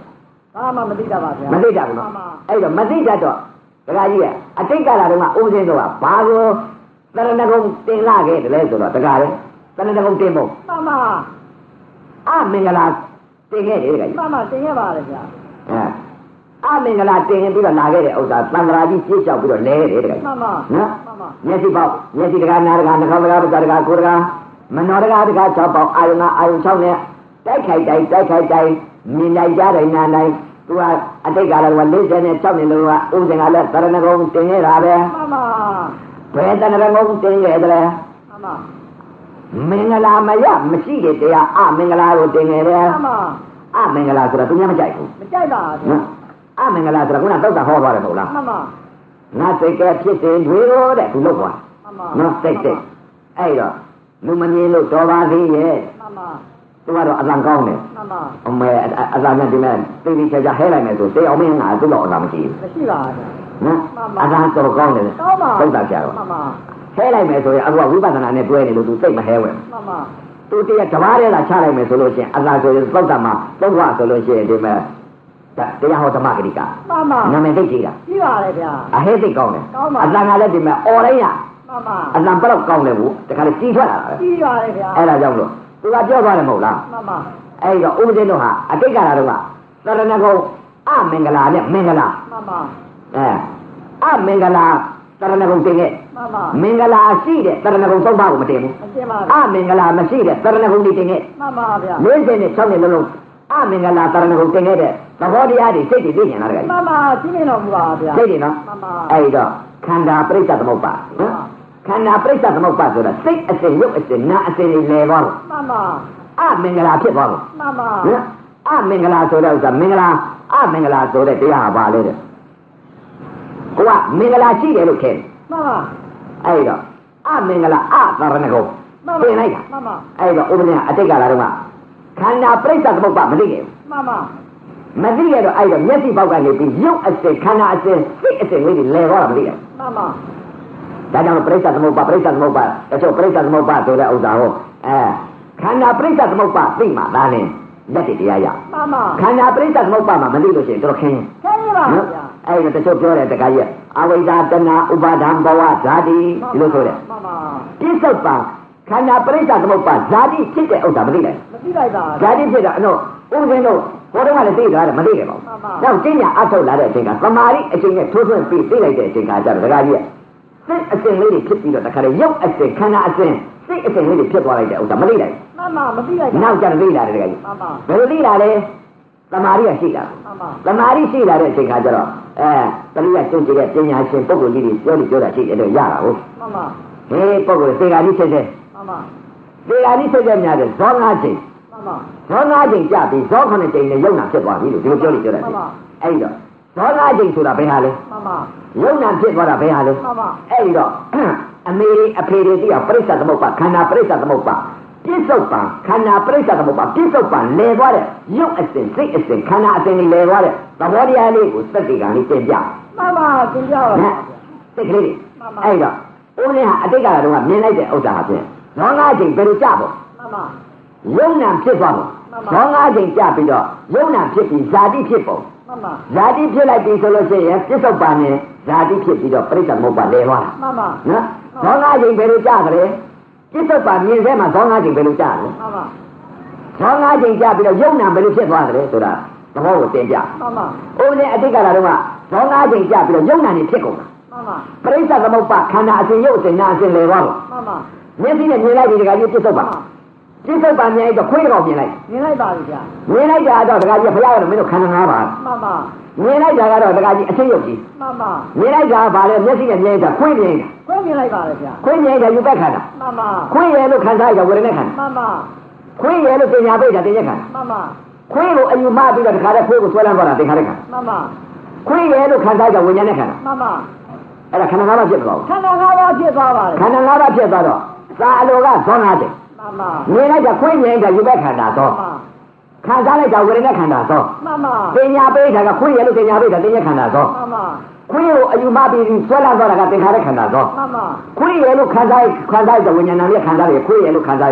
S2: ဘာမှမသိတာပါဗျာ
S1: မသိကြဘူးနော်အဲ့တော့မသိကြတော့ဒကာကြီးရဲ့အတိတ်ကာလတုန်းကဥပဇင်းတို့ကဘာကိုသရဏဂုံတင်လာခဲ့တယ်လဲဆိုတော့ဒကာလေသရဏဂုံတင်ဖို့
S2: မှန်ပါ
S1: အမင်္ဂလာတင်ခဲ့တယ်ဒကာကြီး
S2: မှန်ပါတင်ခဲ့ပါလေဗျာ
S1: အဲအမင်္ဂလာတင်ပြီးတော့လာခဲ့တဲ့ဥစ္စာသံဃာကြီးပြည့်လျှောက်ပြီးတော့လဲတယ်ဒကာကြီး
S2: မှန်ပါ
S1: နော်မျက်စိပေါက်မျက်စိတကားနားတကားနှာခေါင်းတကားပစာတကားကိုယ်တကားမနောတကားတကား၆ပေါက်အာယုံအာယုံ၆နဲ့တိုက်ခိုက်တိုက်တိုက်ခိုက်တိုက်မြင်လိုက်ကြတယ်နားတိုင်းသူကအတိတ်ကလည်းက၄၆နှစ်လုံးကဥပဇင်ကလည်းသရဏဂုံတင်နေတာပဲ
S2: မှန်ပါ
S1: ဘယ်သရဏဂုံတင်ရတယ်
S2: မှန်ပါ
S1: မင်္ဂလာမရမရှိတဲ့တရားအမင်္ဂလာကိုတင်နေတယ်
S2: မှန်ပါ
S1: အမင်္ဂလာဆိုတာသူများမကြိုက်ဘူး
S2: မကြိုက်ပါဘူး
S1: အမင်္ဂလာဆိုတာခုနတောက်တာဟောသွားတယ်မဟုတ်လား
S2: မှန်ပါ
S1: ငါစိတ်ကဖြစ်တယ်တွေးတော့တဲ့သူလောက်သွား
S2: မှန်ပါ
S1: နော်စိတ်စိတ်အဲ့တော့လူမမြင်လို့တော်ပါသေးရဲ့
S2: မှန်ပါ
S1: သူကတော့အလံကောင်းတယ်
S2: မှန်ပါ
S1: အမေအလံနဲ့ဒီမဲ့တိတိကျကျဟဲလိုက်မယ်ဆိုတေအောင်မင်းကသူ့တော့အလံမရှိဘူး
S2: မရှိပါဘူး
S1: နော်အလံတော်ကောင်းတယ်
S2: ကောင်းပါ
S1: သုတ်တာကြတော့
S2: မှန်ပါ
S1: ဟဲလိုက်မယ်ဆိုရင်အခုကဝိပဿနာနဲ့တွဲနေလို့သူစိတ်မဟဲဝင်
S2: မှန်ပါ
S1: သူတည်းကတဘာတည်းလာချလိုက်မယ်ဆိုလို့ရှိရင်အလံဆိုရင်သုတ်တာမှာသုတ်ဝဆိုလို့ရှိရင်ဒီမဲ့တရားဟောဓမ္မဂရိက
S2: မှန်ပါ
S1: နာမည်သိကြည့်တာ
S2: ကြီးပါလေဗျာ
S1: အဟဲသိကောင်းတယ်
S2: ကောင်းပါ
S1: အလံကလည်းဒီမဲ့អော်လိုက်ရ
S2: မှန်ပါ
S1: အလံဘယ်တော့ကောင်းလဲဘူးတခါလေကြီးထွက်လာတာပဲ
S2: ကြီးပါလေဗျာ
S1: အဲ့ဒါကြောင့်လို့သူကပြောသွားတယ်မဟုတ်လား
S2: မှန်ပါ
S1: အဲ့တော့ဥပဒေတို့ဟာအတိတ်ကာလတုန်းကသရဏဂုံအမင်္ဂလာနဲ့မင်္ဂလာ
S2: မှန်ပါ
S1: အဲအမင်္ဂလာသရဏဂုံတင်ခဲ့
S2: မှန်ပါ
S1: မင်္ဂလာရှိတဲ့သရဏဂုံသုံးပါးကိုမတင်ဘူး
S2: မတင်ပါဘူး
S1: အမင်္ဂလာမရှိတဲ့သရဏဂုံတွေတင်ခဲ့
S2: မှန်ပါဗျာ
S1: ၄၀နဲ့၆နှစ်လုံးလုံးအမင်္ဂလာသရဏဂုံတင်ခဲ့တဲ့သဘောတရားတွေစိတ်တွေသိနေလားတကယ်
S2: မှန်ပါသိနေတော့ဘူးပါဗျာ
S1: သိနေနော်
S2: မှန်ပါ
S1: အဲ့တော့ခန္ဓာပရိစ္ဆသမုပ္ပါနော်ခန္ဓာပရိစ္ဆသမုပ္ပါဆိုတာစိတ်အစဉ်ရုပ်အစဉ်နာအစဉ်တွေလဲသွားလို့
S2: မှန်ပါ
S1: အမင်္ဂလာဖြစ်သွားလို့
S2: မှန်ပါ
S1: နော်အမင်္ဂလာဆိုတဲ့ဥစ္စာမင်္ဂလာအမင်္ဂလာဆိုတဲ့တရားဟာဘာလဲတဲ့ကိုကမင်္ဂလာရှိတယ်လို့ခဲ
S2: မှန်ပါ
S1: အဲ့တော့အမင်္ဂလာအသရဏဂုံပြင်လိုက်တာ
S2: မှန်ပါ
S1: အဲ့တော့ဥပဒေအတိတ်ကလာတော့ခန္ဓာပရိစ္ဆသမုပ္ပါမသိခဲ့ဘူး
S2: မှန်ပါ
S1: မသိခဲ့တော့အဲ့တော့မျက်စိပေါက်ကနေပြီးရုပ်အစဉ်ခန္ဓာအစဉ်စိတ်အစဉ်လေးတွေလဲသွားတာမသိခဲ့
S2: မှန်ပါ
S1: ဒါကြောင့်ပရိစ္ဆသမုပ္ပါပရိစ္ဆသမုပ္ပါတချို့ပရိစ္ဆသမုပ္ပါဆိုတဲ့ဥစ္စာဟောအဲခန္ဓာပရိစ္ဆသမုပ္ပါသိမှဒါနဲ့လက်တွေတရားရ
S2: မှန်ပါ
S1: ခန္ဓာပရိစ္ဆသမုပ္ပါမှာမသိလို့ရှိရင်တော့ခင်း
S2: ခင်းပါဗျာ
S1: အဲ့ဒါတချို့ပြောတယ်တခါကြီးအဝိဇ္ဇာတဏှာဥပါဒံဘဝဇာတိဒီလိုဆိုတယ်
S2: မှန်ပါ
S1: ပြစ္ဆုတ်ပါခန္ဓာပရိစ္ဆသမုပ္ပါဇာတိဖြစ်တဲ့ဥစ္စာမသိနိုင်
S2: မသိလိုက်ပါ
S1: ဇာတိဖြစ်တာအဲ့တော့ဥပဇင်းတို့ဘောတော့ကလည်းသိကြတယ်မသိခဲ့ပါဘူးနောက်ကျင့်ညာအထုတ်လာတဲ့အချိန်ကသမာဓိအချိန်နဲ့ထိုးထွင်းပြီးသိလိုက်တဲ့အချိန်ကကြတော့တခါကြီးစိတ်အစဉ်လေးတွေဖြစ်ပြီးတော့တခါလေရုပ်အစဉ်ခန္ဓာအစဉ်စိတ်အစဉ်လေးတွေဖြစ်သွားလိုက်တဲ့ဥစ္စာမသိနိုင်
S2: မှန်ပါမသိလိုက်
S1: နောက်ကျတော့သိလာတယ်တခါကြီး
S2: မှန်ပါ
S1: ဘယ်လိုသိလာလဲသမာဓိကရှိတာ
S2: မှန်ပါ
S1: သမာဓိရှိလာတဲ့အချိန်ကကြတော့အဲတတိယကျင့်ကြတဲ့ပညာရှင်ပုဂ္ဂိုလ်ကြီးတွေပြောလို့ပြောတာရှိတယ်လို့ရတာဟုတ်
S2: မှန်ပါ
S1: ဟေးပုဂ္ဂိုလ်သေဃာကြီးဖြစ်တယ်
S2: မှန်ပါ
S1: သေဃာကြီးဖြစ်တဲ့များတဲ့ဇောငါးချိန်
S2: မှန်ပါ
S1: ဇောငါးချိန်ကြပြီးဇောခုနှစ်ချိန်နဲ့ယုံနာဖြစ်သွားပြီလို့ဒီလိုပြောလို့ပြောတာရှိအဲ့တော့ဇောငါးချိန်ဆိုတာဘယ်ဟာလဲ
S2: မှန်ပါ
S1: ယုံနာဖြစ်သွားတာဘယ်ဟာလဲ
S2: မှန်ပါ
S1: အဲ့တော့အမေရိအဖေတွေသိအောင်ပရိစ္ဆသမုပ္ပါခန္ဓာပရိစ္ဆသမုပ္ပါပြစ္ဆုတ်ပံခန္ဓာပရိစ္ဆသမုပ္ပါပြစ္ဆုတ်ပံလဲသွားတဲ့ရုပ်အစဉ်စိတ်အစဉ်ခန္ဓာအစဉ်တွေလဲသွားတဲ့သဘောတရားလေးကိုစက်တွေကလေးတင်ပြ
S2: မှန်ပါသင်ပြပါဗျာ
S1: စိတ်ကလေးအဲ့တော့ဦးလေးဟာအတိတ်ကလာတော့မြင်လိုက်တဲ့ဥစ္စာဟာဖြင့်ဇောငါးချိန်ဘယ်လိုကြပေါ့
S2: မှန်ပါ
S1: ယုံနာဖြစ်သွားပေါ့ဇောငါးချိန်ကြပြီးတော့ယုံနာဖြစ်ပြီးဇာတိဖြစ်ပုံ
S2: မှန်ပါ
S1: ဇာတိဖြစ်လိုက်ပြီဆိုလို့ရှိရင်ပြစ္ဆုတ်ပံနဲ့ဇာတိဖြစ်ပြီးတော့ပရိစ္ဆသမုပ္ပါလဲသွားတာ
S2: မှန်ပါ
S1: နော်ဇောငါးချိန်ဘယ်လိုကြကြလဲပြစ္ဆုတ်ပံမြင်စဲမှာဇောငါးချိန်ဘယ်လိုကြလဲ
S2: မှန်ပါ
S1: ဇောငါးချိန်ကြပြီးတော့ယုံနာဘယ်လိုဖြစ်သွားတယ်ဆိုတာသဘောကိုတင်ပြ
S2: မှန်ပါ
S1: ဦးလေးအတိတ်ကလာတော့ကဇောငါးချိန်ကြပြီးတော့ယုံနာနေဖြစ်ကုန်တာ
S2: မှန်ပါ
S1: ပရိစ္ဆသမုပ္ပါခန္ဓာအစဉ်ရုပ်အစဉ်နာအစဉ်လဲသွားလို့
S2: မှန်ပါ
S1: မျက်စိနဲ့မြင်လိုက်ဒီတခါကြီးပြစ္ဆုတ်ပံပြစ္ဆုတ်ပံမြင်လိုက်တော့ခွေးကောင်မြင်လိုက်
S2: မြင်လိုက်ပါပြီဗျာ
S1: မြင်လိုက်တာတော့တခါကြီးဘုရားကတော့မင်းတို့ခန္ဓာ၅ပါး
S2: မှန်ပါ
S1: မြင်လိုက်တာကတော့တခါကြီးအချင်းရုပ်ကြီး
S2: မှန်ပါ
S1: မြင်လိုက်တာဗာလေမျက်စိနဲ့မြင်လိုက်တာခွေးမြင်လိုက်
S2: ခွေးမြင်လိုက်ပါလေဗျာ
S1: ခွေးမြင်လိုက်တာယူပက်ခန္ဓာ
S2: မှန်ပါ
S1: ခွေးရဲလို့ခံစားရတာဝေဒနာခန္ဓာ
S2: မှန်ပါ
S1: ခွေးရဲလို့ပညာပိတ်တာတင်ရခန္ဓာ
S2: မှန်ပါ
S1: ခွေးကိုအယူမပြီးတော့တခါတည်းခွေးကိုဆွဲလန်းသွားတာသင်္ခါရခန္ဓာ
S2: မှန်ပါ
S1: ခွေးရဲလို့ခံစားရတာဝိညာဉ်နဲ့ခန္ဓာ
S2: မှန်ပါ
S1: အဲ့ဒါခန္ဓာ၅ပါးဖြစ်သွားဘူး
S2: ခန္ဓာ၅ပါးဖြစ်သွားပါလေ
S1: ခန္ဓာ၅ပါးဖြစ်သွားတော့သာအလိုကဇောငါးချိန်
S2: မှန်ပါ
S1: မြင်လိုက်တာခွေးမြင်တာယူပက်ခန္ဓာသောခံစားလိုက်တာဝေဒနာခန္ဓာသော
S2: မှန်ပါ
S1: ပညာပိတ်တာကခွေးရဲလို့ပညာပိတ်တာသင်္ခါရခန္ဓာသော
S2: မှန်ပါ
S1: ခွေးကိုအယူမပြီးဆွဲလန်းသွားတာကသင်္ခါရခန္ဓာသော
S2: မှန်ပါ
S1: ခွေးရဲလို့ခံစားခံစားရတဲ့ဝိညာဏနဲ့ခန္ဓာတွေခွေးရဲလို့ခံစားရတာ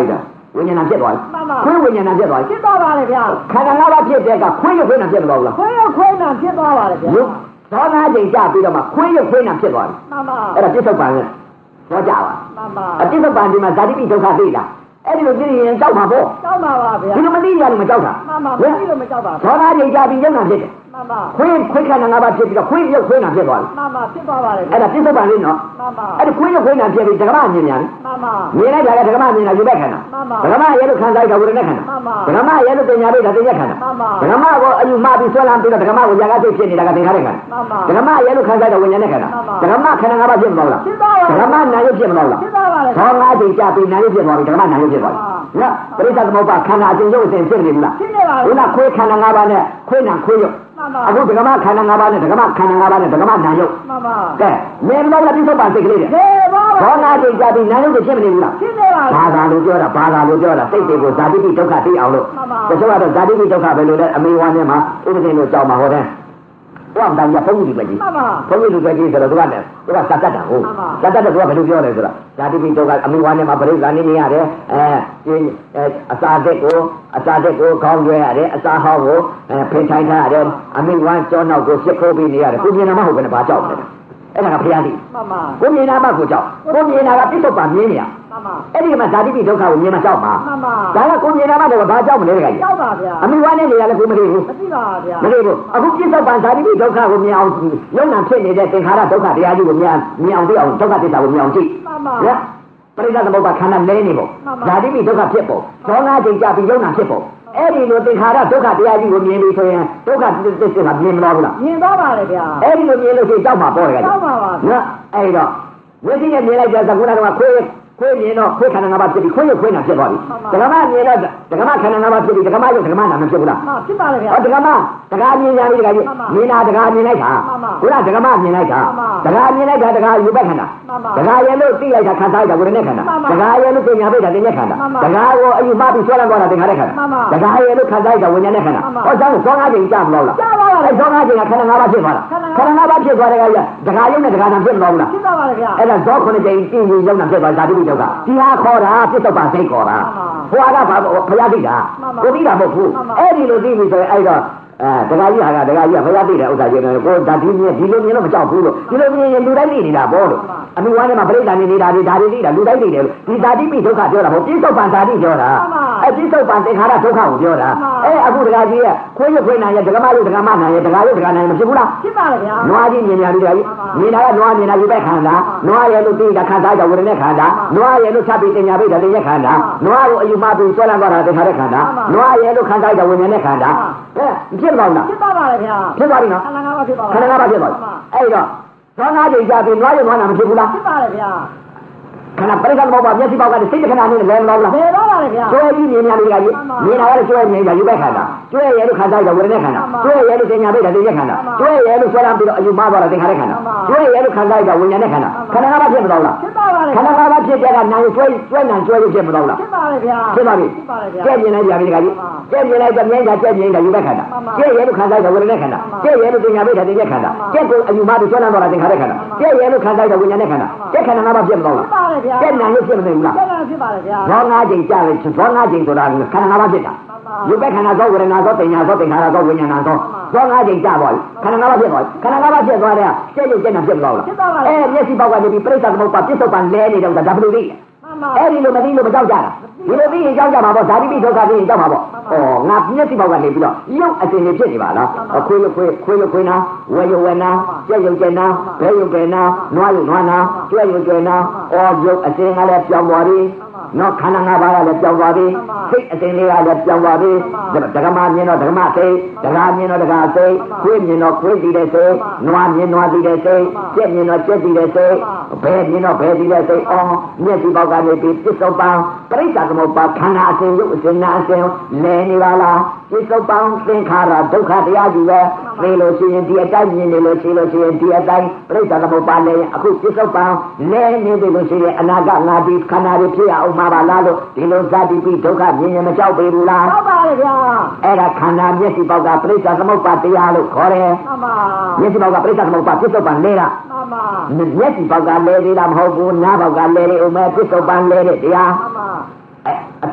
S1: ဝိညာဏဖြစ်သွားပြီခွေးဝိညာဏဖြစ်သွားပြီ
S2: ဖြစ်သွားပါလေဗျာ
S1: ခန္ဓာ၅ပါးဖြစ်တဲ့ကခွေးရုပ်ခွေးနာဖြစ်မလို့လား
S2: ခွေးရခွေးနာဖြစ်သွားပါလေဗျာ
S1: သောနာချိန်ကြပြီးတော့မှခွေးရုပ်ခွေးနာဖြစ်သွားပြီ
S2: မှန်ပါ
S1: အဲ့ဒါပြစ္ဆုတ်ပန်လေဟောကြပါ
S2: မှန်ပါ
S1: အပြစ္ဆုတ်ပန်ဒီမှာဇာတိပိဒုက္ခသိတာအဲ့ဒီလိုသိရင်ကြောက်မှာပေါ့
S2: ကြောက်ပါပါဗျာ
S1: ဒီလိုမသိရလို့မကြောက်တာ
S2: မှန်ပါမသိလို့မကြောက်ပါဘူး
S1: သောနာချိန်ကြပြီးရုပ်နာဖြစ်တယ်
S2: မှန်ပါ
S1: ခွေးခွေးခန္ဓာ၅ပါးဖြစ်ပြီးတော့ခွေးရုပ်ခွေးနာဖြစ်သွားပြီ
S2: မှန်ပါဖြစ်သွားပါလေ
S1: အဲ့ဒါပြစ္ဆုတ်ပန်လေးနော်
S2: မှန်ပါ
S1: အဲ့ဒီခွေးရုပ်ခွေးနာဖြစ်ပြီးဓကမမြင်များ
S2: မှန်ပါ
S1: မြင်လိုက်တာကဓကမမြင်တာယူဘက်ခန္ဓာ
S2: မှန်ပါ
S1: ဓကမရဲလို့ခံစားရတာဝိရဏခန္ဓာ
S2: မှန်ပါ
S1: ဓကမရဲလို့ပညာလေးဒါသင်္ညခန္ဓာ
S2: မှန်ပါ
S1: ဓကမကိုအယူမှားပြီးဆွဲလမ်းပြီးတော့ဓကမကိုຢာကသိဖြစ်နေတာကသင်္ခါရခန္ဓာ
S2: မှန်ပါ
S1: ဓကမရဲလို့ခံစားရတာဝိညာဉ်နဲ့ခန္ဓာ
S2: မှန်ပါ
S1: ဓကမခန္ဓာ၅ပါးဖြစ်မလို့လား
S2: ဖြစ်သွားပါ
S1: ဓကမနာယုတ်ဖြစ်မလို့လား
S2: ဖြစ်သွားပါလေ
S1: သောငါးချိန်ကြာပြီးနာယုတ်ဖြစ်သွားပြီဓကမနာယုတ်ဖြစ်သွားပြီနော်ပရိစ္ဆေသမုပ္ပါခန္ဓာအစဉ်ရုပ်အစဉ်ဖြစ်နေဘူးလား
S2: ဖြစ်နေပါ
S1: ခု
S2: လေ
S1: နခွေးခန္ဓာ၅ပါးနဲ့ခွေးနာခွေးရုပ်
S2: မှန်ပါ
S1: အခုဓကမခန္ဓာ၅ပါးနဲ့ဓကမခန္ဓာ၅ပါးနဲ့ဓကမနာယုတ်
S2: မှန်ပါ
S1: ကဲမြင်တော့လားပြစ္ဆုတ်ပန်စိတ်ကလေးတွေ
S2: ခေပါပါ
S1: သောငါးချိန်ကြာပြီးနာယုတ်ဖြစ်မနေဘူးလား
S2: ဖြစ်နေပါ
S1: ဘာသာလို့ပြောတာဘာသာလို့ပြောတာစိတ်တွေကိုဇာတိပိဒုက္ခသိအောင်လို့တချို့ကတော့ဇာတိပိဒုက္ခပဲလို့လဲအမေဝါနဲ့မှာဥပဒေလို့ကြောက်မှာဟောတယ်ဘုရားတန်ရဘုန်းကြီးတွေပဲကြီး
S2: မှန်ပါ
S1: ဘုန်းကြီးတွေပဲကြီးဆိုတော့သူကလည်းသူကစတတ်တာဟုတ်စတတ်တယ်သူကဘယ်လိုပြောလဲဆိုတော့ဇာတိပိဒုက္ခအမေဝါနဲ့မှာပြိဿာနေနေရတယ်အဲအစာတက်ကိုအစာတက်ကိုခေါင်းရွဲရတယ်အစာဟောကိုဖိထိုင်ထားရတယ်အမေဝါကြောနောက်ကိုရှစ်ခိုးပြီးနေရတယ်ကိုမြင်တာမဟုတ်ဘဲနဲ့ဘာကြောက်လဲအဲ့ဒါကဘုရားသိ
S2: မှန်ပါ
S1: ကိုမြင်တာမှကိုကြောက်ကိုမြင်တာကပြစ္ဆုတ်ပါမြင်နေရ
S2: မှန်ပါ
S1: အဲ့ဒီမှာဇာတိပိဒုက္ခကိုမြင်မှကြောက်မှာ
S2: မှန်ပါ
S1: ဒါကကိုမြင်တာမှတော့ဘာကြောက်မလဲတကယ်ကြီး
S2: ကြောက်ပါဗျာ
S1: အမိဝါနဲ့နေရလဲကိုမသိဘူး
S2: မသိပါဗျာ
S1: မသိဘူးအခုပြစ္ဆုတ်ပန်ဇာတိပိဒုက္ခကိုမြင်အောင်ယုံနာဖြစ်နေတဲ့သင်္ခါရဒုက္ခတရားကြီးကိုမြင်မြင်အောင်သိအောင်ဒုက္ခသစ္စာကိုမြင်အောင်ကြည့်
S2: မှန်ပါ
S1: နော်ပရိသတ်သမုပ္ပါခန္ဓာလဲနေပေါ့ဇာတိပိဒုက္ခဖြစ်ပေါ့သောနာချိန်ကြပြီးယုံနာဖြစ်ပေါ့အဲ့ဒီလိုသင်္ခါရဒုက္ခတရားကြီးကိုမြင်ပြီးဆိုရင်ဒုက္ခသစ္စာမြင်မလို့ဘူးလား
S2: မြင်တော့ပါလေဗျာ
S1: အဲ့ဒီလိုမြင်လို့ရှိရင်ကြောက်မှာပေါ့တကယ်ကြီး
S2: ကြောက်ပါပါဗျာ
S1: နော်အဲ့တော့ဝိသိနဲ့မြင်လိုက်ကြသကုဏကခွေးခွေးမြင်တော့ခွေးခန္ဓာ၅ပါးဖြစ်ပြီးခွေးရုပ်ခွေးနာဖြစ်သွားပြီဒကမမြင်တော့ဒကမခန္ဓာ၅ပါးဖြစ်ပြီးဒကမရုပ်ဒကမနာမဖြစ်ဘူးလား
S2: မှန်ဖြစ်ပါလေဗျာ
S1: ဟောဒကမဒကာမြင်ကြပြီဒကာကြီးမြင်တာဒကာမြင်လိုက်တာခုနဒကမမြင်လိုက်တာဒကာမြင်လိုက်တာဒကာယူဘက်ခန္ဓာဒကာရဲ့လို့သိလိုက်တာခံစားလိုက်တာဝိရဏခန္ဓာဒကာရဲ့လို့ပညာပိတ်တာသင်္ညခန္ဓာဒကာကိုအယူမှပြီးဆွဲလန်းသွားတာသင်္ခါရခန္ဓာဒကာရဲ့လို့ခံစားလိုက်တာဝိညာဉ်နဲ့ခန္ဓာဟောကြောင့်သောငါးချိန်ကြာမလို့လား
S2: ကြောက်ပါပါလေ
S1: အဲသောငါးချိန်ကခန္ဓာ၅ပါးဖြစ်သွားတာခန္ဓာ၅ပါးဖြစ်သွားတဲ့ကကြီးဒကာယုံနဲ့ဒကာနာဖြစ်မလို့လား
S2: ဖြစ်တော့ပါလေဗျာ
S1: အဲ့ဒါဇောခုနှစ်ကြိမ်ပြင်းရင်ရောက်တာဖြစ်သွားဇာတိပိဒုက္ခဒီဟာခေါ်တာပြစ္ဆုတ်ပါစိတ်ခေါ်တာဘုရားကဘာဘုရားသိတာကိုသိတာမဟုတ်ဘူးအဲ့ဒီလိုသိပြီဆိုရင်အဲ့တော့အဲဒကာကြီးဟာကဒကာကြီးကဘုရားသိတဲ့ဥစ္စာကြီးတယ်ကိုဒါဒီမြင်ဒီလိုမြင်လို့မကြောက်ဘူးလို့ဒီလိုမြင်ရင်လူတိုင်းသိနေတာပေါ့လို့အမိဝါနဲ့မှာပြိဿာနေနေတာဒီဒါတွေသိတာလူတိုင်းသိတယ်လို့ဒီဇာတိပိဒုက္ခပြောတာဟုတ်ပြစ္ဆုတ်ပန်ဇာတိပြောတာအဲပြစ္ဆုတ်ပန်သင်္ခါရဒုက္ခကိုပြောတာအဲအခုဒကာကြီးရဲ့ခွေးရုပ်ခွေးနာရဲ့ဒကမရုပ်ဒကမနာရဲ့ဒကာရုပ်ဒကာနာရဲ့မဖြစ်ဘူးလား
S2: ဖြစ်ပါလေဗျာ
S1: နွားကြီးမြင်ရပြီဒကာကြီးမြင်တာကနွားမြင်တာယူပဲခန္ဓာနွားရဲ့လို့သိတာခန္ဓာကြောင့်ဝိရဏခန္ဓာနွားရဲ့လို့ချက်ပြီးတင်ညာပိတ်တာတင်ညာခန္ဓာနွားကိုအယူမှပြီးဆွဲလန်းသွားတာသင်္ခါရခန္ဓာနွားရဲ့လို့ခန္ဓာကြောင့်ဝိညာဉ်နဲ့ခန္ဓာအဲဖြစ်မလား
S2: ဖြစ်ပါပါလေဗျာ
S1: ဖြစ်သွားပြီနော်
S2: ခန္ဓာ၅ပါးဖြစ်ပါပါ
S1: ခန္ဓာ၅ပါးဖြစ်သွားပြီအဲ့တော့သောနာချိန်ကြပြီးနွားရုပ်နွားနာမဖြစ်ဘူးလား
S2: ဖြစ်ပါလေဗျာ
S1: ခန္ဓာပရိက္ခမောပါမျက်စိပေါက်ကစိတ်ခဏနဲ့လဲမလို့လား
S2: ဘယ်တော့ပါလေဗျာ
S1: ကျွဲကြီးမြင်များလေးကကြီးမြင်တာကလည်းကျွဲမြင်ကြယူပဲခန္ဓာကျွဲရဲလို့ခန္ဓာကြောင့်ဝိရဏခန္ဓာကျွဲရဲလို့တင်ညာပိတ်တာတင်ညာခန္ဓာကျွဲရဲလို့ဆွဲလမ်းပြီးတော့အယူမှားသွားတာသင်္ခါရခန္ဓာကျွဲရဲလို့ခန္ဓာကြောင့်ဝိညာဉ်နဲ့ခန္ဓာခန္ဓာ၅ပါးဖြစ်မလို့လား
S2: ဖြစ်ပါပါလေ
S1: ခန္ဓာ၅ပါးဖြစ်တဲ့ကနာယကျွဲကျွဲနံကျွဲရုပ်ဖြစ်မလို့လား
S2: ဖြစ်ပါလေဗျာ
S1: ဖြစ်ပါပြီ
S2: ဖြစ်ပါလေဗျာ
S1: ကျဲမြင်လိုက်ကြပြီတခါကြီးကျဲမြင်လိုက်ကြမြင်ကြကျဲမြင်ကြယူပဲခန္ဓာကျဲရဲလို့ခန္ဓာကြောင့်ဝိရဏခန္ဓာကျဲရဲလို့တင်ညာပိတ်တာတင်ညာခန္ဓာကျဲကိုအယူမှားပြီးဆွဲလမ်းသွားတာသင်္ခါရခန္ဓာကျဲရဲလို့ခန္ဓာကြောင့်ဝိညာဉ်နဲ့ခန္ဓာကျဲခန္ဓာ၅ပါးဖြစ်မလို့လား
S2: ဖြစ်ပါလေဗျာ
S1: ကျဲနံရုပ်ဖြစ်မနေဘူးလား
S2: ကျက်လာဖြစ်ပါလေဗျာ
S1: ဘောငါးချိန်ကြာလေဘောငါးချိန်ဆိုတာခန္ဓာ၅ပါးဖြစ်တာရုပ်ပဲခန္ဓာသောဝေဒနာသောပညာသောသင်္ခါရသောဝိညာဏသောဘောငါးချိန်ကြာသွားပြီခန္ဓာ၅ပါးဖြစ်သွားပြီခန္ဓာ၅ပါးဖြစ်သွားတဲ့ကျက်ရုပ်ကျက်နာဖြစ်မလို့လားအဲမျက်စိပေါက်ကနေပြီးပြိဿသမုပ္ပါပြစ္ဆုတ်ပန်လဲနေတော့ဒါဘယ်လိုသိလဲ
S2: မှန်ပါ
S1: အဲ့ဒီလိုမသိလို့မကြောက်ကြတာဒီလိုသိရင်ကြောက်ကြမှာပေါ့ဇာတိပိဒုက္ခသိရင်ကြောက်မှာပေါ့ဩငါမျက်စိပေါက်ကနေပြီးတော့ရုပ်အစဉ်တွေဖြစ်နေပါလားခွေးရုပ်ခွေးခွေးရုပ်ခွေးနာဝဲရုပ်ဝဲနာကျက်ရုပ်ကျက်နာဘဲရုပ်ကျက်နာနွားရုပ်နွားနာကျွဲရုပ်ကျွဲနာဩရုပ်အစဉ်ကလည်းပြောင်းသွားပြီနော်ခန္ဓာ၅ပါးကလည်းပြောင်းသွားပြီစိတ်အစဉ်လေးကလည်းပြောင်းသွားပြီဒကမမြင်တော့ဒကမစိတ်ဒကာမြင်တော့ဒကာစိတ်ခွေးမြင်တော့ခွေးသိတဲ့စိတ်နွားမြင်နွားသိတဲ့စိတ်ကျက်မြင်တော့ကျက်သိတဲ့စိတ်ဘဲမြင်တော့ဘဲသိတဲ့စိတ်ဩမျက်စိပေါက်ကနေပြီးပြစ္ဆုတ်ပံပရိစ္ဆာသမုပ္ပါခန္ဓာအစဉ်ရုပ်အစဉ်နာအစဉ်လဲနေပါလားပြစ္ဆုတ်ပံသင်္ခါရဒုက္ခတရားကြီးပဲသိလို့ရှိရင်ဒီအတိုင်းမြင်နေလို့ရှိလို့ရှိရင်ဒီအတိုင်းပရိစ္ဆာသမုပ္ပါလဲရင်အခုပြစ္ဆုတ်ပံလဲနေပြီလို့ရှိရင်အနာဂတ်ငါဒီခန္ဓာတွေဖြစ်အောင်မှာပါလားလို့ဒီလိုဇာတိပိဒုက္ခမြင်ရင်မကြောက်ပေဘူးလား
S2: ဟုတ်ပါလေဗျာ
S1: အဲ့ဒါခန္ဓာမျက်စိပေါက်ကပရိစ္ဆာသမုပ္ပါတရားလို့ခေါ်တယ်
S2: မှန်ပါ
S1: မျက်စိပေါက်ကပရိစ္ဆာသမုပ္ပါပြစ္ဆုတ်ပံလဲတာ
S2: မှန်ပါ
S1: မျက်စိပေါက်ကလဲသေးတာမဟုတ်ဘူးနားပေါက်ကလဲနေဦးမယ်ပြစ္ဆုတ်ပံလဲတဲ့တရား
S2: မှန်ပါ
S1: အဲအထ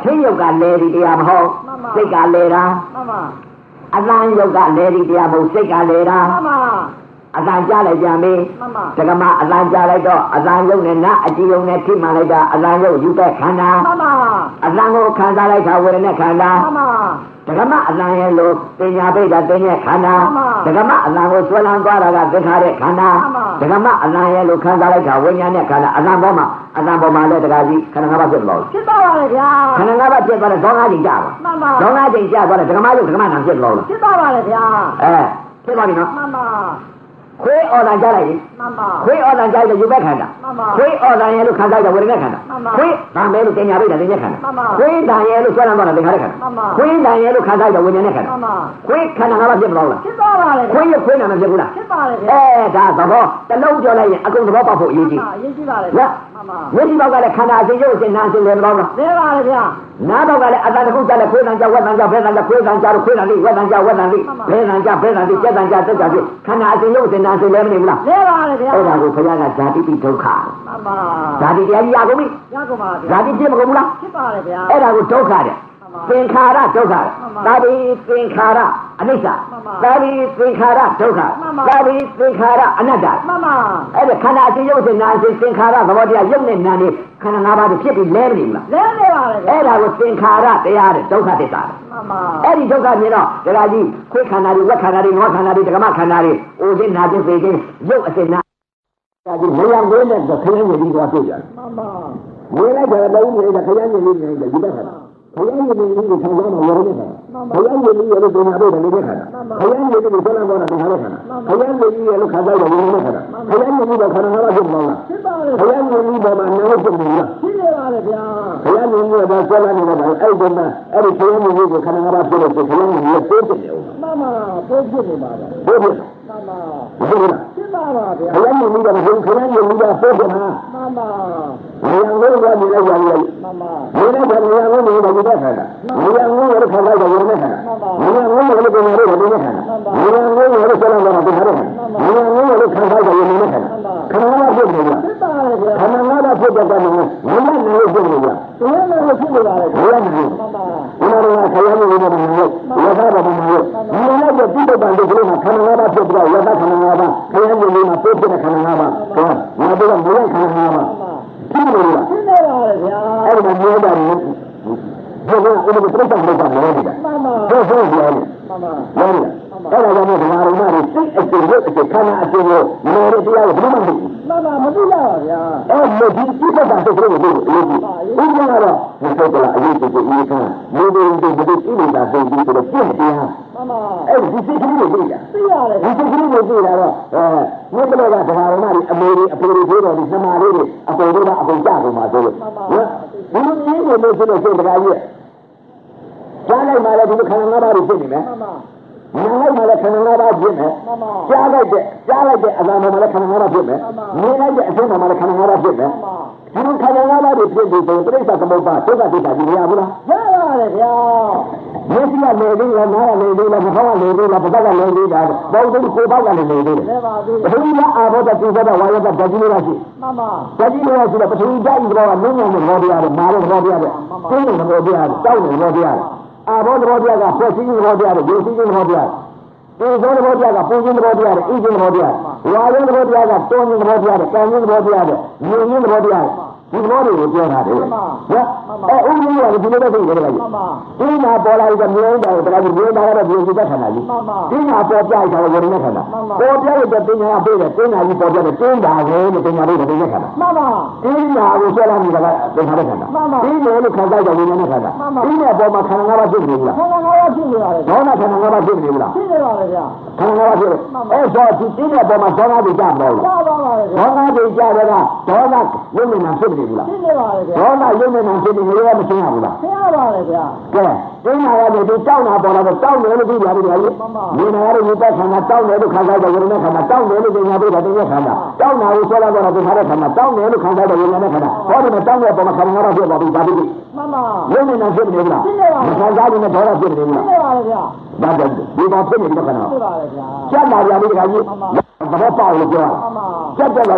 S1: ချင်းယုတ်ကလဲဒီတရားမဟုတ်စိတ်ကလဲတာ
S2: မှန်ပါ
S1: အလံယုတ်ကလဲဒီတရားမဟုတ်စိတ်ကလဲတာ
S2: မှန်ပါ
S1: အတန်ကြားလိုက်ကြမေးဒကမအတန်ကြားလိုက်တော့အတန်ယုတ်နဲ့နတ်အကြည့်ယုတ်နဲ့ထိမှန်လိုက်တာအတန်ယုတ်ယူတဲ့ခန္ဓာ
S2: မှန်ပါ
S1: အတန်ကိုခံစားလိုက်တာဝေဒနာခန္ဓာ
S2: မှန်ပါ
S1: ဒကမအတန်ရဲ့လို့ပညာပိဋကတင်းရဲ့ခန္ဓာဒကမအတန်ကိုဆွဲလန်းသွားတာကသင်္ခါရခန္ဓာဒကမအတန်ရဲ့လို့ခံစားလိုက်တာဝိညာဉ်နဲ့ခန္ဓာအတန်ပေါ်မှာအတန်ပေါ်မှာလည်းတခါကြီးခန္ဓာငါးပါးဖြစ်သွား
S2: ဖြစ်သွားပါလေဗျာ
S1: ခန္ဓာငါးပါးဖြစ်သွားတယ်ဒေါငါးချိန်ကြာပါ
S2: မှန်ပါ
S1: ဒေါငါးချိန်ကြာသွားတယ်ဒကမယုတ်ဒကမနာဖြစ်သွားလို့
S2: ဖြစ်သွားပါလေဗျာ
S1: အဲဖြစ်သွားပြီနော်
S2: မှန်ပါ
S1: ခွေးအော်တန်ကြားလိုက်ရင်
S2: မှန်ပါ
S1: ခွေးအော်တန်ကြားတဲ့ယူဘက်ခန္ဓာ
S2: မှန်ပါ
S1: ခွေးအော်တန်ရဲ့လို့ခံစားကြဝေဒနာခန္ဓာခွေးတန်ပဲလို့တင်ညာပိတ်တာတင်ညာခန္ဓာခွေးတန်ရဲ့လို့ဆွဲလန်းသွားတာသင်္ခါရခန္ဓာခွေးတန်ရဲ့လို့ခံစားကြဝိညာဉ်နဲ့ခန္ဓာခွေးခန္ဓာငါးပါးဖြစ်မလို့လား
S2: ဖြစ်သွားပါလေ
S1: ခွေးရခွေးနာမဖြစ်ဘူးလား
S2: ဖြစ်ပါလေ
S1: အဲဒါသဘောတလုံးပြောလိုက်ရင်အကုန်သဘောပေါက်ဖို့အရေးကြီး
S2: အရေးကြီးပါလေ
S1: မှန်ပါမျက်စိပေါက်ကလည်းခန္ဓာအစဉ်ရုပ်အစဉ်နာအစဉ်လည်းမလို့လား
S2: လဲပါလေဗျာ
S1: နားပေါက်ကလည်းအတန်တစ်ခုကြားလဲခွေးတန်ကြားဝက်တန်ကြားဘဲတန်ကြားခွေးတန်ကြားလို့ခွေးတန်လေးဝက်တန်ကြားဝက်တန်လေးဘဲတန်ကြားဘဲတန်လေးကြက်တန်ကြားတက်ကြဖြစ်ခန္ဓာအစဉ်ရုပ်အစဉ်နာအစဉ်လည်းမနေဘူးလား
S2: လဲပါလေဗျာ
S1: အဲ့ဒါကိုဘုရားကဇာတိပိဒုက္ခ
S2: မှန်ပါ
S1: ဇာတိတရားကြီးရကုန်ပြီ
S2: ရကုန်ပါဗျာ
S1: ဇာတိဖြစ်မကုန်ဘူးလား
S2: ဖြစ်ပါလေဗျာ
S1: အဲ့ဒါကိုဒုက္ခတဲ့သင်္ခါရဒုက္ခသာဘိသင်္ခါရအနိစ္စသာဘိသင်္ခါရဒုက္ခသာဘိသင်္ခါရအနတ္တ
S2: မှန်ပါ
S1: အဲ့ဒါခန္ဓာအစဉ်ရုပ်စဉ်နာအစဉ်သင်္ခါရသဘောတရားရုပ်နဲ့နာနေခန္ဓာ၅ပါးဖြစ်ပြီးလဲမနေဘူးလား
S2: လဲနေပါလေ
S1: အဲ့ဒါကိုသင်္ခါရတရားတဲ့ဒုက္ခသစ္စာတဲ့
S2: မှန်ပါ
S1: အဲ့ဒီဒုက္ခမြင်တော့ဒကာကြီးခွေးခန္ဓာတွေဝက်ခန္ဓာတွေနွားခန္ဓာတွေဒကမခန္ဓာတွေအိုခြင်းနာခြင်းပေခြင်းရုပ်အစဉ်နာဒါကြီးမရဝဲနဲ့ခရမ်းရည်ပြီးသွားတွေ့ရတယ်
S2: မှန်ပါ
S1: ဝဲလိုက်တယ်လုံးနေတဲ့ခရမ်းရည်လေးနေတယ်ဒီဘက်ခါဘုရားရည်လေးကိုခံစားမှဝဲနေတယ်ဘုရားရည်လေးရဲ့လို့ပညာပေးတယ်နေတဲ့ခါဘုရားရည်လေးကိုဆွဲလန်းသွားတာသင်္ခါရခန္ဓာဘုရားရည်လေးရဲ့လို့ခံစားရဝဲနေတဲ့ခါဘုရားရည်လေးကခန္ဓာငါးပါးဖြစ်မလား
S2: ဖြစ်ပါလေ
S1: ဘုရားရည်လေးပေါ်မှာနားဖြစ်နေလား
S2: ဖြစ်နေပါလေဗျာ
S1: ဘုရားရည်လေးကဆွဲလန်းနေတာအဲ့ဒီမှာအဲ့ဒီဘုရားရည်လေးကိုခန္ဓာငါးပါးဖြစ်လို့ဘုရားရည်လေးပိုးဖြစ်နေဦး
S2: မှန်ပါပိုးဖြစ်နေပါလား
S1: ပိုးဖြစ်
S2: မှန်ပါ
S1: ဟုတ်လား
S2: ဖြစ်ပါပါဗျာ
S1: ဘုရားရည်လေးကဘုရားခရမ်းရည်လေးကပိုးဖြစ်မှာ
S2: မှန်ပါ
S1: ဘုရားငုံကမြင်လိုက်ရတယ်
S2: မှန်ပါ
S1: ဘုရားကဘုရားငုံနေတာဒီတဲ့ခါဘုရားငုံရတဲ့ခါလိုက်တယ်ဝင်နေတာဘုရားငုံရတဲ့ပုံရတဲ့ဒီတဲ့ခါဘုရားငုံရတဲ့ဆလံတော်တဲ့ခါဘုရားငုံရတဲ့ခါလိုက်တယ်ဝင်နေတဲ့ခါခဏမှဖြစ်နေလား
S2: ဖြစ်ပါလေဗျာ
S1: ခဏမှတော့ဖြစ်တဲ့ကနေဘုရားနဲ့ဖြစ်နေလား
S2: ဘုရားနဲ့ဖြစ်နေပါလေ
S1: ဘုရားနဲ့မှန်ပါဘုရားကခရမ်းရည်နေတဲ့ပုံရရသဘာဝမှာရဒီလိုနဲ့ပြိတ္တပံဒီလိုမှာခဏမှတော့ဖြစ်ပြီးရသခဏမှတော့ခရမ်းရည်လေးမှာပို့ဖြစ်တဲ့ခဏမှတော့ဟောငါတို့ကမရခဏမှတော့ဖြစ်နေလား
S2: ဖြစ်နေပါလေဗျာ
S1: အဲ့ဒါမျိုးတာဘုရားဥပဒေပြတ်တဲ့ဘာလို့လဲ
S2: မှန်ပါ
S1: ဘုရားပြောတယ်
S2: မှန်ပါ
S1: လဲအဲ့ဒါကြောင့်ဒီမှာရုံးတွေစိတ်အကျိုးရုပ်အကျိုးခန္ဓာအကျိုးကိုမေရတရားကိုဘယ်မှမသိဘူး
S2: မှန်ပါမသိရပါဗျာ
S1: အဲ့ဒီဒီစိတ်ကစိတ်ကလေးကိုအရေးကြီးဥပမာတော့ဒီစိတ်ကအရေးကြီးကိုအရေးကြီးလူတွေဒီဒီဒီနေတာစိတ်ကြီးဆိုတော့ပြည့်တရား
S2: မှန်ပါ
S1: အဲ့ဒီစိတ်ကလေးကိုသိတာ
S2: သိရတယ်
S1: ဒီစိတ်ကလေးကိုသိတာတော့အဲဒီလိုကဒကာရုံးတွေအမေတွေအဖေတွေပြောတော်ဒီစမာလေးတွေအပေါ်တွေကအပေါ်ကြကုန်ပါဆိုလို့နော်ဒီလိုရင်းနေလို့ဆိုလို့စိတ်ဒကာကြီးကြားလိုက်မှလည်းဒီခန္ဓာငါးပါးဖြစ်နေမယ်
S2: မှန်ပါ
S1: နားလိုက်မှလည်းခန္ဓာငါးပါးဖြစ်မယ်ကြားလိုက်တဲ့ကြားလိုက်တဲ့အသံမှာလည်းခန္ဓာငါးပါးဖြစ်မယ်မြင်လိုက်တဲ့အသံမှာလည်းခန္ဓာငါးပါးဖြစ်မယ်ဒီလိုခန္ဓာငါးပါးတွေဖြစ်ပြီးဆိုပြိဿသမုပ္ပါဒုက္ခသစ္စာကြီးရဘူးလား
S2: ရပါတယ်ဗျာ
S1: မျက်စိကလည်းသေးလားနားကလည်းသေးလားနှာခေါင်းကလည်းသေးလားပပတ်ကလည်းသေးတာဘောင်းတို့ကိုယ်ပေါက်ကလည်းသေးတယ်
S2: လဲပါသေး
S1: တယ်ဘုရားအာဘောတပိသဒဝါယတဓာကြီးလို့ရှိ
S2: မှန်ပါ
S1: ဓာကြီးလို့ရှိတော့ပထဝီဓာတ်ဤတော့နုံညံ့တဲ့ဘောတရားတွေမာတဲ့ဘောတရားတွေကျင်းတဲ့ဘောတရားတွေတောက်တဲ့ဘောတရားတွေအာဘောဘောတရားကဖွဲ့စည်းတဲ့ဘောတရားတွေယူစည်းတဲ့ဘောတရားဒီသောဘောတရားကပုံစံဘောတရားတွေဤစင်းဘောတရားဝါယဘောတရားကတောင်းတဲ့ဘောတရားတွေကံရင်းဘောတရားတွေမြင်ရင်းဘောတရားဒီဘောတွေကိုပြောတာတယ်နော်အဲဥပဒေကဒီလိုပဲသိရတယ်ဗျာဒီမှာပေါ်လာတဲ့မျိုးတိုင်းတရားကြီးမျိုးတိုင်းကတော့ဒီစိတ်ခန္ဓာကြီးဒီမှာပေါ်ပြလိုက်တာဝေဒနာခန္ဓာပေါ်ပြလိုက်တဲ့ပညာပေးတဲ့ပညာကြီးပေါ်ပြတဲ့တင်းတာကိုပညာပေးတဲ့ပညာခန္ဓာ
S2: မှန်ပါ
S1: ဒီမှာကိုဆွဲလာနေတာကသင်္ခါရခန္ဓာဒီလိုလို့ခံစားကြဝေဒနာခန္ဓာဒီနဲ့ပေါ်မှာခန္ဓာငါးပါးဖြစ်နေဘူးလား
S2: ခန္ဓာငါးပါးဖြစ်နေပါတယ်
S1: ဒေါနာခန္ဓာငါးပါးဖြစ်နေဘူးလား
S2: ဖြစ်နေပါလေဗျာ
S1: ခန္ဓာငါးပါးဖြစ်အဲဆိုဒီတင်းတဲ့ပေါ်မှာဒေါနာတွေကြမလို့
S2: လားကြပါပါလေ
S1: ဒေါနာတွေကြတဲ့ကဒေါနာရုပ်နဲ့ဖြစ်နေဘူးလား
S2: ဖြစ်နေပါလေဗျာ
S1: ဒေါနာရုပ်နဲ့ဖြစ်နေရောမရှင်းရဘူးလား
S2: ရှင်းရပါလေဗျာ
S1: ကဲတင်းနာရတယ်ဒီတောက်နာပေါ်လာတော့တောက်တယ်လို့ပြောရတယ်ဗျာဒီနာရတဲ့ဒီပတ်ခန္ဓာတောက်တယ်လို့ခံစားကြဝေဒနာခန္ဓာတောက်တယ်လို့ပညာပေးတဲ့တရားခန္ဓာတောက်နာကိုဆွဲလာတော့ဒီခါတဲ့ခန္ဓာတောက်တယ်လို့ခံစားတဲ့ဝေဒနာခန္ဓာဟောဒီမှာတောက်တဲ့ပေါ်မှာခန္ဓာငါးပါးဖြစ်သွားပြီဒါပြီး
S2: မှန်ပါ
S1: ရုပ်နဲ့ဖြစ်နေဘူးလား
S2: ဖြစ်နေပါဘူး
S1: ခံစားနေတဲ့ဒေါနာဖြစ်နေဘူးလား
S2: ဖြစ်နေပါလေဗျာ
S1: ဒါကြောင့်ဒီမှာဖြစ်နေတဲ့ခန္ဓာ
S2: ဖြစ်ပါလေဗျာ
S1: ကျက်လာကြပြီဒီခါကြီးသဘောပေါက်လို့ပြောတာ
S2: မှန်ပါ
S1: ကျက်တက်လာကြပြီ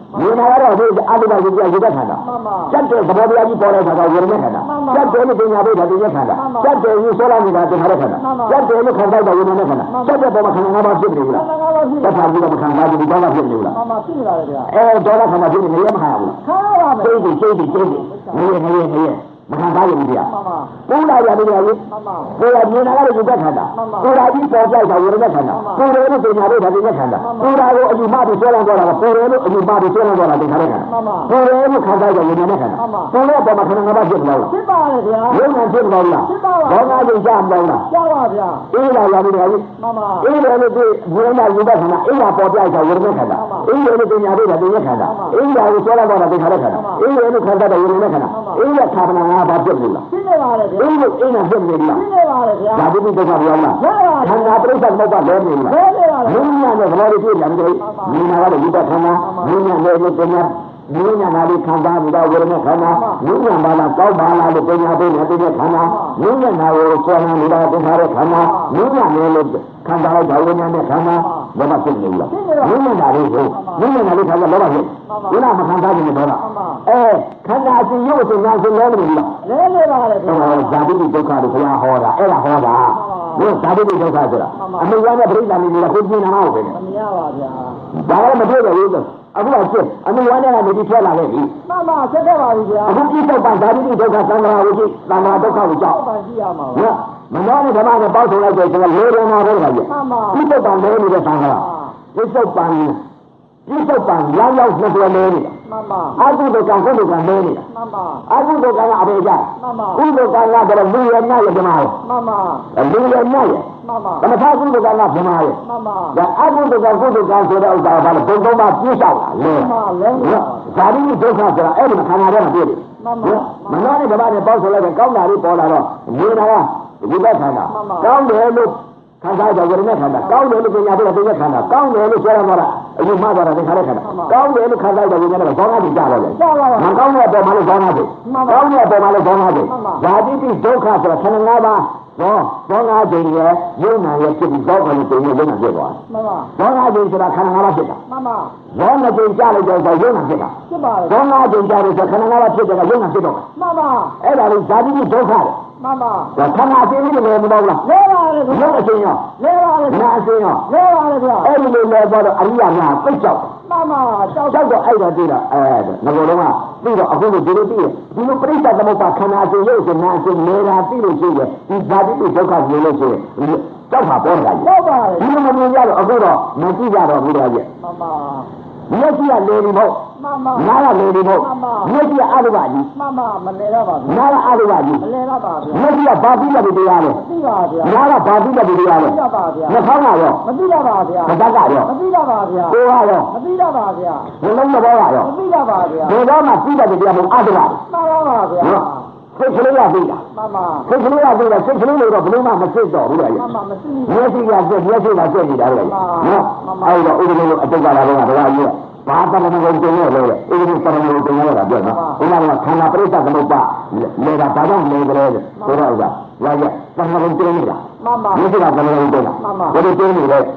S1: မြင်လာတော့ဒီအတုပယုတ်ပြရုပ်ခန္ဓာစက်တဲ့သဘောတရားကြီးပေါ်လာတာကဝေဒနာခန္ဓာစက်တယ်လို့ပညာပေးတာဒီခန္ဓာစက်တယ်လို့ဆိုလာနေတာသင်္ခါရခန္ဓာစက်တယ်လို့ခံစားတာဝေဒနာခန္ဓာစက်တဲ့ပေါ်မှာခန္ဓာ၅ပါးဖြစ်နေဘူးလားသစ္စာကြီးတော့မခံစားဘူးဒီတော့မှဖြစ်နေဘူးလား
S2: မှန်ပါဖြစ်နေပါလေဗျာ
S1: အဲဒေါသခန္ဓာဖြစ်နေနေရမခံဘူးလား
S2: ခံရပါမယ်
S1: သိသိသိသိသိနေရနေရနေရမခံစားရဘူးဗျာပူလာရတယ်ဗျာကြီးကိုယ်ကမြင်လာတဲ့ရုပ်ခန္ဓာကိုယ်ကကြီးပေါ်ကြိုက်တာဝေဒနာခန္ဓာကိုယ်ရဲ့လို့ပညာပေးတာဒီခန္ဓာကိုယ်ကိုအယူမပြီးဆွဲလန်းသွားတာကကိုယ်ရဲ့လို့အယူမပြီးဆွဲလန်းသွားတာသင်္ခါရခန္ဓာကိုယ်ရဲ့လို့ခံစားကြဝေဒနာခန္ဓာကိုယ်ရဲ့ပေါ်မှာခန္ဓာ၅ပါးဖြစ်လာလား
S2: ဖြစ်ပါလေဗျာ
S1: ရုပ်နာဖြစ်ပါလား
S2: ဖြစ်ပါပါ
S1: ဘောငါကျင်ကြမလို့လား
S2: ကြားပါဗျာ
S1: အေးလာရပြီဗျာကြီး
S2: မှန်ပါ
S1: အေးတယ်လို့ဒီဝေဒနာရုပ်ခန္ဓာအေးလာပေါ်ကြိုက်တာဝေဒနာခန္ဓာအေးတယ်လို့ပညာပေးတာဒီခန္ဓာအေးလာကိုဆွဲလန်းသွားတာသင်္ခါရခန္ဓာအေးတယ်လို့ခံစားတဲ့ဝေဒနာခန္ဓာအေးတဲ့ခန္ဓာ၅ပါးဖြစ်လို့လား
S2: ဖြစ်နေပါလေဗျာ
S1: အေးလို့အေးနေဖြစ်နေလား
S2: ဖြစ်နေပါလေဗျာ
S1: ဒါဒီဒုက္ခပြောလားခန္ဓာပြိဿမောကလဲနေလား
S2: လဲနေပါလေ
S1: မြင်းညာနဲ့သဘောတွေပြည့်တယ်မြင်လာတဲ့ဝိပဿနာမြင်းညာနဲ့ဒီပညာမြင်းညာနာလေးခံစားမှုတော့ဝေဒနာခန္ဓာမြင်းညာဘာသာကောက်ပါလားလို့ပညာပေးနေတဲ့ခန္ဓာမြင်းညာနာကိုဆွဲနေနေတာသင်္ခါရခန္ဓာမြင်းညာနဲ့လို့ခန္ဓာလိုက်ဒါဝိညာဉ်နဲ့ခန္ဓာလောဘဖြစ်နေလားမြင်းညာနာလေးကိုမြင်းညာနာလေးခန္ဓာလောဘဖြစ်ဘုရားမခံစားခြင်းနဲ့တော့အဲခန္ဓာအစဉ်ရုပ်အစဉ်နာစဉ်လဲနေလား
S2: လဲနေပါလေဗျာ
S1: ဇာတိဒုက္ခကိုဘုရားဟောတာအဲ့ဒါဟောတာဘုရားဇာတိဒုက္ခဆိုတာအမေရနဲ့ပြိဿနာနေလားကိုပြင်းနာမဟုတ်ပဲ
S2: မမြင်ပါဗျာ
S1: ဒါလည်းမတွေ့တော့ဘူးအခုကစစ်အမေရနဲ့ကနေပြီးထွက်လာခဲ့ပြီ
S2: မှန်ပါဆက်ခဲ့ပါပြီဗျာ
S1: အခုပြိဿပန်ဇာတိဒုက္ခသံဃာဝိจิသံဃာဒုက္ခကိုကြောက်
S2: ပါကြည့်ရမှာ
S1: ပါမနောနဲ့ဓမ္မနဲ့ပေါင်းထုတ်လိုက်တဲ့ဆိုတော့လေရနာတော့ခါကြီး
S2: မှန်ပါ
S1: ပြိဿပန်လဲနေတဲ့သံဃာပြိဿပန်ပြိဿပန်ရောင်းရောက်နှစ်တွဲလဲနေတာ
S2: မှန်ပါ
S1: အကုသိုလ်ကံကုသိုလ်ကံလဲနေတာ
S2: မှန်ပါ
S1: အကုသိုလ်ကံကအပေကြ
S2: မှန်ပါ
S1: ကုသိုလ်ကံကတော့လူရညရဲ့ဓမ္မရဲ့
S2: မှန်ပါ
S1: လူရညရဲ့
S2: မှန်ပါ
S1: ဓမ္မသာကုသိုလ်ကံကဓမ္မရဲ့
S2: မှန်ပါ
S1: ဒါအကုသိုလ်ကံကုသိုလ်ကံဆိုတဲ့ဥစ္စာကဘာလဲဘုံဘုံမှာပြည့်လျှောက်တာလဲ
S2: မှန်ပါလဲ
S1: ဇာတိဒုက္ခဆိုတာအဲ့ဒီမှာခန္ဓာထဲမှာပြည့်တယ်
S2: မှန်ပါ
S1: မနောနဲ့ဓမ္မနဲ့ပေါင်းဆိုလိုက်တဲ့ကောင်းတာလေးပေါ်လာတော့နေတာကဒီဘက်ခန္ဓာကောင်းတယ်လို့ခံစားကြဝေဒနာခန္ဓာကောင်းတယ်လို့ပညာပေးတဲ့ပညာခန္ဓာကောင်းတယ်လို့ဆွဲရမှာအယူမှားသွားတာသင်္ခါရခန္ဓာကောင်းတယ်လို့ခံစားကြဝေဒနာကဘောင်းသားကြတော့လေမကောင်းတဲ့အပေါ်မှာလည်းဘောင်းသားတွေကောင်းတဲ့အပေါ်မှာလည်းဘောင်းသားတွေဇာတိတိဒုက္ခဆိုတာခန္ဓာ၅ပါးတော့ဘောင်းသားခြင်းရဲ့ယုံနာရဲ့ဖြစ်ပြီးဘောင်းကလေးတင်ရဲ့ယုံနာဖြစ်သွား
S2: မှန်ပါ
S1: ဘောင်းသားခြင်းဆိုတာခန္ဓာ၅ပါးဖြစ်တာ
S2: မှန်ပါ
S1: ဘောင်းမခြင်းကြလိုက်တော့ယုံနာဖြစ်တာ
S2: ဖြစ်ပါ
S1: ဘောင်းသားခြင်းကြလို့ဆိုခန္ဓာ၅ပါးဖြစ်တယ်ကယုံနာဖြစ်တော့
S2: မှန်ပါ
S1: အဲ့ဒါလေးဇာတိတိဒုက္ခတယ်
S2: မှန်ပါ
S1: ဒါခန္ဓာအစဉ်လေးလည်းမပေါ့လား
S2: လဲပါလေ
S1: ဘုရားအစဉ်ရော
S2: လဲပါလေ
S1: နာအစဉ်ရော
S2: လဲပါလေဗျာ
S1: အဲ့ဒီလိုလဲတော့အရိယာများသိကြောက်
S2: မှန်ပါကြောက်
S1: ကြောက်တော့အဲ့ဒါတွေ့တာအဲငါတို့ကပြီးတော့အခုလိုဒီလိုသိရဒီလိုပြိဿသမုပ္ပါခန္ဓာအစဉ်ရုပ်ရှင်နာအစဉ်နေတာသိလို့ရှိရဲ့ဒီဇာတိဒုက္ခမြင်လို့ရှိရဲ့ကြောက်တာပေါ်တာကြီး
S2: ကြောက်ပါလေ
S1: ဒီလိုမမြင်ကြတော့အခုတော့မကြည့်ကြတော့ဘူးတော့ကြီး
S2: မှန်ပါ
S1: မျက်စိကလေဒီမဟုတ်
S2: မှန်ပါ
S1: နားကလေဒီမဟုတ်မျက်စိကအရုပကြီး
S2: မှန်ပါမလဲတော့ပါဘူး
S1: နားကအရုပကြီး
S2: မလဲတော့ပါဘူး
S1: မျက်စိကဘာပြီးတဲ့တရားလဲ
S2: မသိပါဗျာ
S1: နားကဘာပြီးတဲ့တရားလဲ
S2: မသိပါဗျာ
S1: နှာခေါင်းကရော
S2: မသိတော့ပါဗျာ
S1: မတတ်ကရော
S2: မသိတော့ပါဗျာ
S1: ကိုယ်ကရော
S2: မသိတော့ပါဗျာ
S1: နှလုံးသဘောကရော
S2: မသိတော့ပါဗျာ
S1: ဘယ်တော့မှပြီးတဲ့တရားမဟုတ်အရုပကြီး
S2: မှန်ပါပါဗျာ
S1: စိတ်ကလေးကပြီးတာ
S2: မှန်ပါ
S1: စိတ်ကလေးကပြီးတာစိတ်ကလေးလို့တော့ဘယ်လိုမှမစစ်တော့ဘူးလေ
S2: မှန်ပါမသိဘူး
S1: မျက်စိကစစ်မျက်စိကစစ်နေတာလေနော်အဲ့တော့ဥပဒေလို့အတုကလာတော့ဘယ်လိုကြီးဘာတမန်ကိုတင်ရလဲအဲ့ဒီတမန်ကိုတင်ရတာပြောနော်ဘုရားကခန္ဓာပရိစ္ဆေသမုပ္ပါလေတာဘာကြောင့်လဲကြလဲဆိုတော့ဥစ္စာလာရတမန်ကိုတင်နေတာ
S2: မှန်ပါ
S1: ဒီကတမန်ကိုတင်တာဘယ်လိုတင်နေလဲ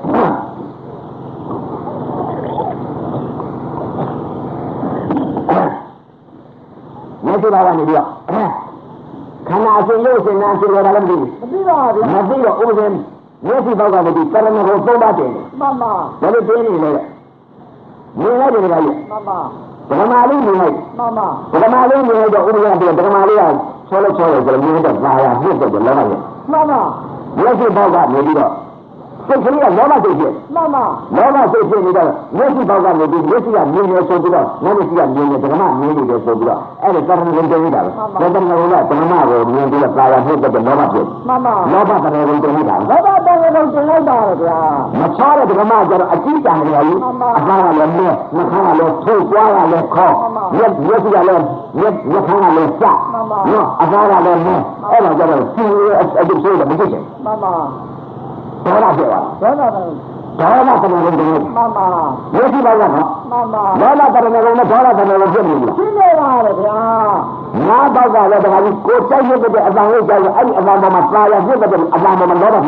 S1: မျက်စိဘာကနေပြီးတော့ခန္ဓာအစဉ်ရုပ်အစဉ်နာအစဉ်လည်းမသိဘူး
S2: မသိပါဘူး
S1: မသိတော့ဥပဒေမျက်စိဘောက်ကတည်းကတရဏကိုသုံးပါတင်တယ်
S2: မှန်ပါ
S1: ဘယ်လိုတင်နေလဲမြင်လိုက်တယ်ကကြီး
S2: မှန်ပါ
S1: ဓမ္မလေးမြင်လိုက်
S2: မှန်ပါ
S1: ဓမ္မလေးမြင်လိုက်တော့ဥပဒေကဓမ္မလေးကဆွဲလို့ဆွဲလို့ဆိုတော့မြင်တော့သာယာပြည့်တော့လောဘရဲ့
S2: မှန်ပါ
S1: မျက်စိဘောက်ကနေပြီးတော့စိတ်ကလေးကလောဘစိတ်ဖြစ်
S2: မှန်ပါ
S1: လောဘစိတ်ဖြစ်နေတော့မျက်စိဘောက်ကနေပြီးမျက်စိကမြင်နေဆိုပြီးတော့မျက်စိကမြင်နေဓမ္မမြင်နေတယ်ဆိုပြီးတော့အဲ့ဒါတရဏကိုတင်နေတာပဲဒါတရဏကိုကဓမ္မကိုမြင်ပြီးတော့သာယာပြည့်တော့လောဘဖြစ်
S2: မှန်ပါ
S1: လောဘတရဏကိုတင်နေတာ
S2: လောဘတရဏကိုတင်လိုက်တာဗျာ
S1: မချားတဲ့ဓမ္မကျတော့အကြည့်တန်နေရည်အမှားကလည်းမဲနှခါကလည်းထိုးကြွားကလည်းခေါ်မျက်မျက်စိကလည်းမျက်နှခါကလည်းစနော်အမှားကလည်းမဲအဲ့ဒါကျတော့စီအတူဆိုတော့မကြည့်ချင်
S2: မှန်ပါ
S1: ဒေါသဖြစ်သွား
S2: ဒေါသ
S1: ဒေါသတရဏကိုတင်နေ
S2: မှန်ပါ
S1: မျက်စိဘောက်ကနော်
S2: မှန်ပါ
S1: ဒေါသတရဏကိုနဲ့ဒေါသတရဏကိုဖြစ်နေလား
S2: ဖြစ်နေပါလေဗျာ
S1: ငါဘောက်ကလည်းတခါကြီးကိုတိုက်ရတဲ့အတန်လေးကြောက်အဲ့ဒီအတန်ပေါ်မှာသာယာဖြစ်တဲ့အတန်ပေါ်မှာလောဘဖြစ်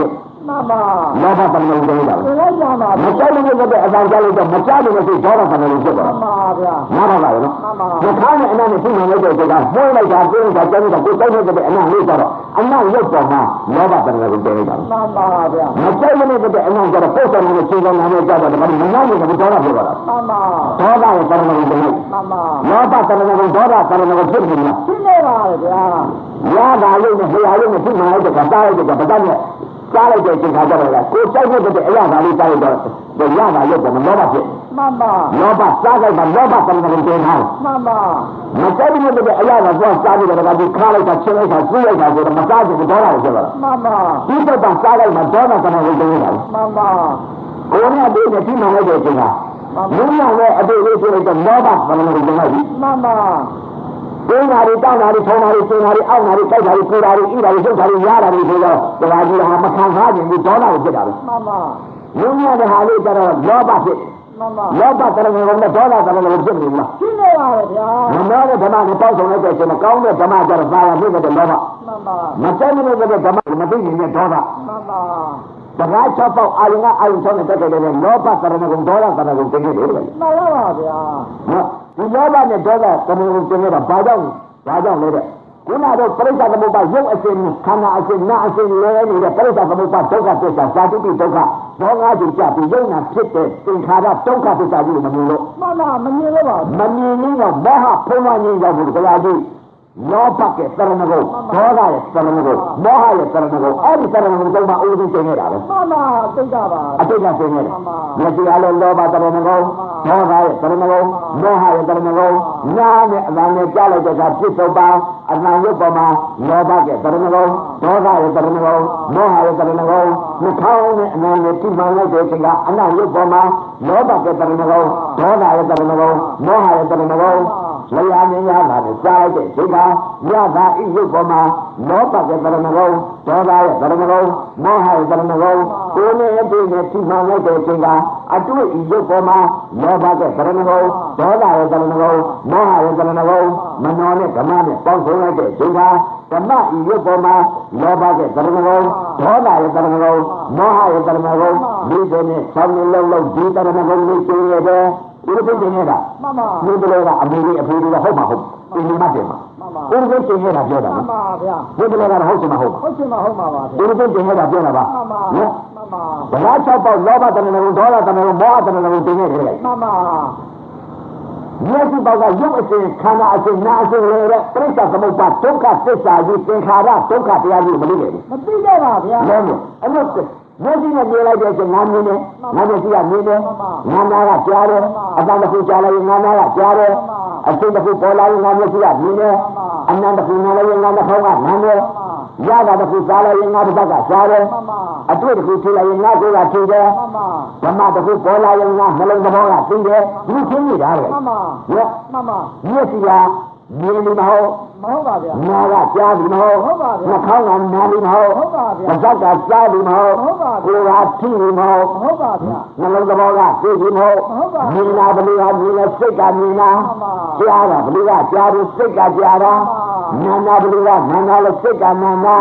S2: မှန်ပါ
S1: လောဘတဏှာကိုသိနေတာ
S2: သိလိုက်ကြပါ
S1: မကြောက်လို့တဲ့အတန်ကြားလို့တော့မကြောက်လို့မရှိဒေါသတဏှာကိုဖြစ်သွား
S2: မှန်ပါဗျာ
S1: နားပါပါနော်
S2: မှန်ပါ
S1: နှခါနဲ့အနံ့နဲ့ပြင်လိုက်တဲ့ကြောကမှုန်းလိုက်တာပြင်းလိုက်တာကြောက်နေတာကိုကြောက်နေတဲ့အနံ့လေးကြတော့အနံ့ရုပ်ပေါ်မှာလောဘတဏှာကိုသိနေတာ
S2: မှန်ပါဗျာ
S1: မကြောက်လို့တဲ့အနံ့ကြတော့ပုတ်ဆောင်နေတဲ့ခြေကောင်းနဲ့ကြောက်တော့ဒါကမနာနေဘူးဒေါသဖြစ်သွားတာ
S2: မှန်ပါ
S1: ဒေါသရဲ့တဏှာကိုသိလိုက်
S2: မှန်ပါ
S1: လောဘတဏှာကိုဒေါသတဏှာကိုဖြစ်နေလား
S2: ဖြစ်နေပါဗျာ
S1: ရတာလို့နဲ့ဖရာလို့နဲ့ဖြစ်မှလိုက်တဲ့ကစားလိုက်တဲ့ကပဒနဲ့စားလိုက်တဲ့အချိန်ခါကျတော့ကိုကြောက်တဲ့အရာသာလေးစားလိုက်တော့ရတာလို့ကမလောဘဖြစ်
S2: မှန်ပါ
S1: လောဘစားလိုက်တာလောဘတဏှာကိုသိထား
S2: မှန်ပါ
S1: မကြောက်ဘူးတဲ့အရာကသွားစားပြီးတော့ဒီခါလိုက်တာချင်းလိုက်တာကျိုးလိုက်တာဆိုတော့မစားချင်ဘူးဒေါသကိုဖြစ်သွားတာ
S2: မှန်ပါ
S1: ဒီတော့ကစားလိုက်မှဒေါသတဏှာကိုသိနေတာ
S2: မှန်ပါ
S1: ကိုယ်နဲ့အတူနဲ့ဖြစ်မှလိုက်တဲ့အချိန်ကမင်းရတဲ့အတူလေးဆိုလိုက်တော့လောဘတဏှာကိုသိလိုက်ပြီ
S2: မှန်ပါ
S1: ကျင်းတာတွေတောင်းတာတွေထုံတာတွေကျင်းတာတွေအောက်တာတွေကြိုက်တာတွေပူတာတွေဣတာတွေရှုပ်တာတွေရတာတွေဆိုတော့ဒါကကြီးဟာမခံစားခြင်းဘူးဒေါသကိုဖြစ်တာပဲ
S2: မှန်ပါ
S1: မြင်းရတဲ့ဟာလေးကျတော့လောဘဖြစ်
S2: မှန်ပါ
S1: လောဘတရဏဂုံနဲ့ဒေါသတရဏဂုံဖြစ်နေဘူးလား
S2: ဖြစ်နေပါရဲ့ဗျာ
S1: မမောတဲ့ဓမ္မနဲ့ပေါင်းစုံလိုက်တဲ့အချိန်မှာကောင်းတဲ့ဓမ္မကျတော့သာယာဖြစ်တဲ့လောဘမှန်
S2: ပါ
S1: မကျမ်းနေတဲ့ဓမ္မမသိရင်ဒေါသ
S2: မှန်ပါ
S1: တကား၆ပေါက်အာယုံကအာယုံ၆နဲ့တက်တယ်လေလောဘတရဏဂုံဒေါသတရဏဂုံသိနေတယ်လေ
S2: မှန်ပါဗျာ
S1: နော်ဒီလောဘနဲ့ဒေါသတရဏဂုံသိနေတာဘာကြောင့်ဘာကြောင့်လဲတဲ့ခုနတော့ပြိဿသမုပ္ပါရုပ်အစဉ်ခန္ဓာအစဉ်နာအစဉ်လဲနေတဲ့ပြိဿသမုပ္ပါဒုက္ခသစ္စာဇာတိပိဒုက္ခဒေါငါးကြီးကြပြီးရုပ်နာဖြစ်တဲ့သင်္ခါရဒုက္ခသစ္စာကြီးကိုမမြင်လို့
S2: မှန်ပါမမြင်လို့ပါ
S1: မမြင်ရင်တော့မောဟဖုံးဝါးခြင်းရောက်ဘူးတရားကြီးလောဘကတရဏဂုံဒေါသရဲ့တရဏဂုံမောဟရဲ့တရဏဂုံအဲ့ဒီတရဏဂုံသုံးပါအုပ်စုတင်နေတာပဲ
S2: မှန်ပါသိကြပါ
S1: အတိတ်ကတင်နေတာမျက်စိအလုံးလောဘတရဏဂုံဒေါသရဲ့တရဏဂုံမောဟရဲ့တရဏဂုံနာနဲ့အတန်နဲ့ကြားလိုက်တဲ့အခါပြစ်ဆုံးပါအတန်ရုပ်ပေါ်မှာလောဘကတရဏဂုံဒေါသရဲ့တရဏဂုံမောဟရဲ့တရဏဂုံနှာခေါင်းနဲ့အနံနဲ့တိမှန်လိုက်တဲ့အချိန်ကအနံရုပ်ပေါ်မှာလောဘကတရဏဂုံဒေါသရဲ့တရဏဂုံမောဟရဲ့တရဏဂုံလျာမြင်ရတာနဲ့ကြားလိုက်တဲ့ဒုက္ခရတာဤရုပ်ပေါ်မှာလောဘကတရဏဂုံဒေါသရဲ့တရဏဂုံမောဟရဲ့တရဏဂုံကိုယ်နဲ့အတူနဲ့ထိမှန်လိုက်တဲ့အချိန်ကအတူဤရုပ်ပေါ်မှာလောဘကတရဏဂုံဒေါသရဲ့တရဏဂုံမောဟရဲ့တရဏဂုံမနောနဲ့ဓမ္မနဲ့ပေါင်းစုံလိုက်တဲ့ဒုက္ခဓမ္မဤရုပ်ပေါ်မှာလောဘကတရဏဂုံဒေါသရဲ့တရဏဂုံမောဟရဲ့တရဏဂုံဒီတဲ့နဲ့ဆောင်းနေလုံးလုံးဒီတရဏဂုံလေးကျင်းရတဲ့ဒီလိုပြင်နေတာ
S2: မှန်ပါ
S1: ဒီလိုကအမေလေးအဖေလေးကဟုတ်မှာဟုတ်ဒီလိုမှတင်မှာမှန်ပါဒီလိုပြင်နေတာပြောတာ
S2: မှန်ပါဗျာ
S1: ဒီလိုကတော့ဟုတ်ချင်မှာဟုတ်
S2: ဟုတ်ချင်မှာဟုတ်မှာပါဗျာ
S1: ဒီလိုပြင်နေတာပြောတာပါ
S2: မှန်ပါနော်မှန်ပါ
S1: ဘာသာ၆ပေါက်လောဘတဏှာကိုဒေါသတဏှာကိုမောဟတဏှာကိုတင်နေတယ်လေ
S2: မှန်ပါ
S1: မျက်စိပေါက်ကရုပ်အစဉ်ခန္ဓာအစဉ်နာအစဉ်လည်းပြိဿသမုပ္ပါဒုက္ခသစ္စာကြီးသင်္ခါရဒုက္ခတရားကြီးမသိခဲ့ဘူး
S2: မသိခဲ့ပါဗျာ
S1: လည်းအဲ့လိုမျက်စိနဲ့မြင်လိုက်တဲ့အချိန်ငါမြင်တယ်ငါမျက်စိကမြင်တယ်ငါနာကကြားတယ်အတန်တစ်ခုကြားလိုက်ရင်ငါနာကကြားတယ်အစိတ်တစ်ခုပေါ်လာရင်ငါမျက်စိကမြင်တယ်အနံတစ်ခုနားလိုက်ရင်ငါနှာခေါင်းကနားတယ်ရတာတစ်ခုစားလိုက်ရင်ငါတစ်ပတ်ကစားတယ်အတွေ့တစ်ခုထိလိုက်ရင်ငါကိုယ်ကထိတယ်ဓမ္မတစ်ခုပေါ်လာရင်ငါနှလုံးသဘောကသိတယ်ဒီချင်းနေတာလေ
S2: မှန်ပါမှန်ပါ
S1: မျက်စိကမြင်နေမဟုတ်
S2: မဟုတ်ပါဗျာ
S1: နာကကြားပြီးမဟုတ်
S2: ဟုတ်ပါဗျာ
S1: နှာခေါင်းကနားပြီးမဟုတ်
S2: ဟုတ်ပါဗျာ
S1: ပါးစပ်ကကြားပြီးမဟုတ်
S2: ဟုတ်ပါ
S1: ဗျာကိုယ်ကထိပြီးမဟုတ်
S2: ဟုတ်ပါဗျာ
S1: နှလုံးသဘောကသိပြီးမဟုတ်
S2: ဟုတ်ပါ
S1: မြင်တာဘယ်လိုကမြင်လဲစိတ်ကမြင်တာကြားတာဘယ်လိုကကြားပြီးစိတ်ကကြားတာနာနာဘယ်လိုကနာနာလဲစိတ်ကနာနာ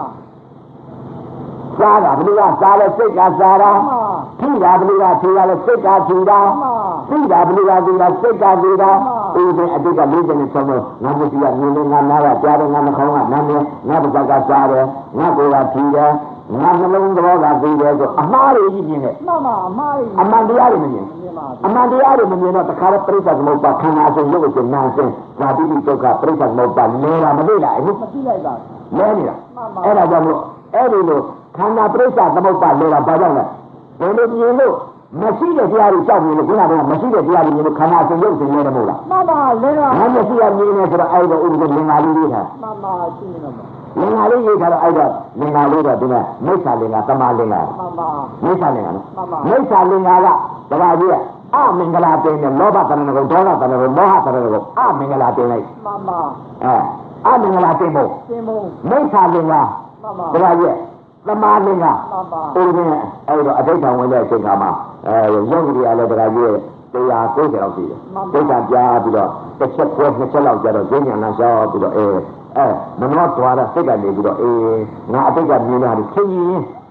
S1: စားတာဘယ်လိုကစားလဲစိတ်ကစားတာထိတာဘယ်လိုကထိတာလဲစိတ်ကထိတာသိတာဘယ်လိုကသိတာစိတ်ကသိတာအေးတဲ့အတိတ်ကလေးကျနေဆုံးတော့ငါမကြည့်ရမြင်နေငါနားကကြားတယ်ငါနှာခေါင်းကနားတယ်ငါပါးစပ်ကစားတယ်ငါကိုယ်ကထီတယ်ငါနှလုံးသဘောကသိတယ်ဆိုအမှားတွေကြီးမြင်တယ်
S2: မှန်ပါအမှားတွေ
S1: အမှန်တရားတွေမမြင်အမှန်တရားတွေမမြင်တော့တခါတော့ပြိဿသမုပ္ပါခန္ဓာအစဉ်ရုပ်အစဉ်နာအစဉ်ဇာတိပိဒုက္ခပြိဿသမုပ္ပါလဲတာမသိလားအခု
S2: မသိလိုက်ပါ
S1: လဲနေတာအဲ့ဒါကြောင့်မို့အဲ့ဒီလိုခန္ဓာပြိဿသမုပ္ပါလဲတာဘာကြောင့်လဲဘယ်လိုမြင်လို့မရှိတဲ့တရားတွေကြောက်မြင်လို့ခုနကမရှိတဲ့တရားတွေမြင်လို့ခန္ဓာအစဉ်ရုပ်အစဉ်လဲတယ်မဟုတ်လား
S2: မှန်ပါလဲတာ
S1: ငါမရှိရမြင်နေဆိုတော့အဲ့ဒါဥပဒေလင်္ကာလေးလေးထား
S2: မှန်ပါရှိနေတော့
S1: လင်္ကာလေးရေးထားတော့အဲ့ဒါလင်္ကာလေးတော့ဒီမှာမိစ္ဆာလင်္ကာသမာလင်္ကာ
S2: မှန်ပါ
S1: မိစ္ဆာလင်္ကာနော်မိစ္ဆာလင်္ကာကတပါးကြီးကအမင်္ဂလာတင်တယ်လောဘတဏှာကိုဒေါသတဏှာကိုမောဟတဏှာကိုအမင်္ဂလာတင်လိုက်
S2: မှန်ပါ
S1: အဲအမင်္ဂလာတင်ဖို့
S2: တင်ဖို့
S1: မိစ္ဆာလင်္ကာ
S2: မှန်ပါ
S1: တပါးကြီးသမာလင်္ကာ
S2: မှန်ပါ
S1: ဥပဒေအဲ့တော့အဋ္ဌံဝင်တဲ့အချိန်ခါမှာအဲရုပ်ကြီးရလည်းတပါးကြီးတရားကိုယ်ကြောက်ရှိတယ်ဒိဋ္ဌာကြားပြီးတော့တစ်ချက်ကွဲနှစ်ချက်လောက်ကြတော့ဉာဏ်ဉာဏ်လျှောက်ပြီးတော့အဲအဲမနောတွာရစိတ်ကနေပြီးတော့အေးငါအတိတ်ကမြင်ရတယ်ချင်းချင်း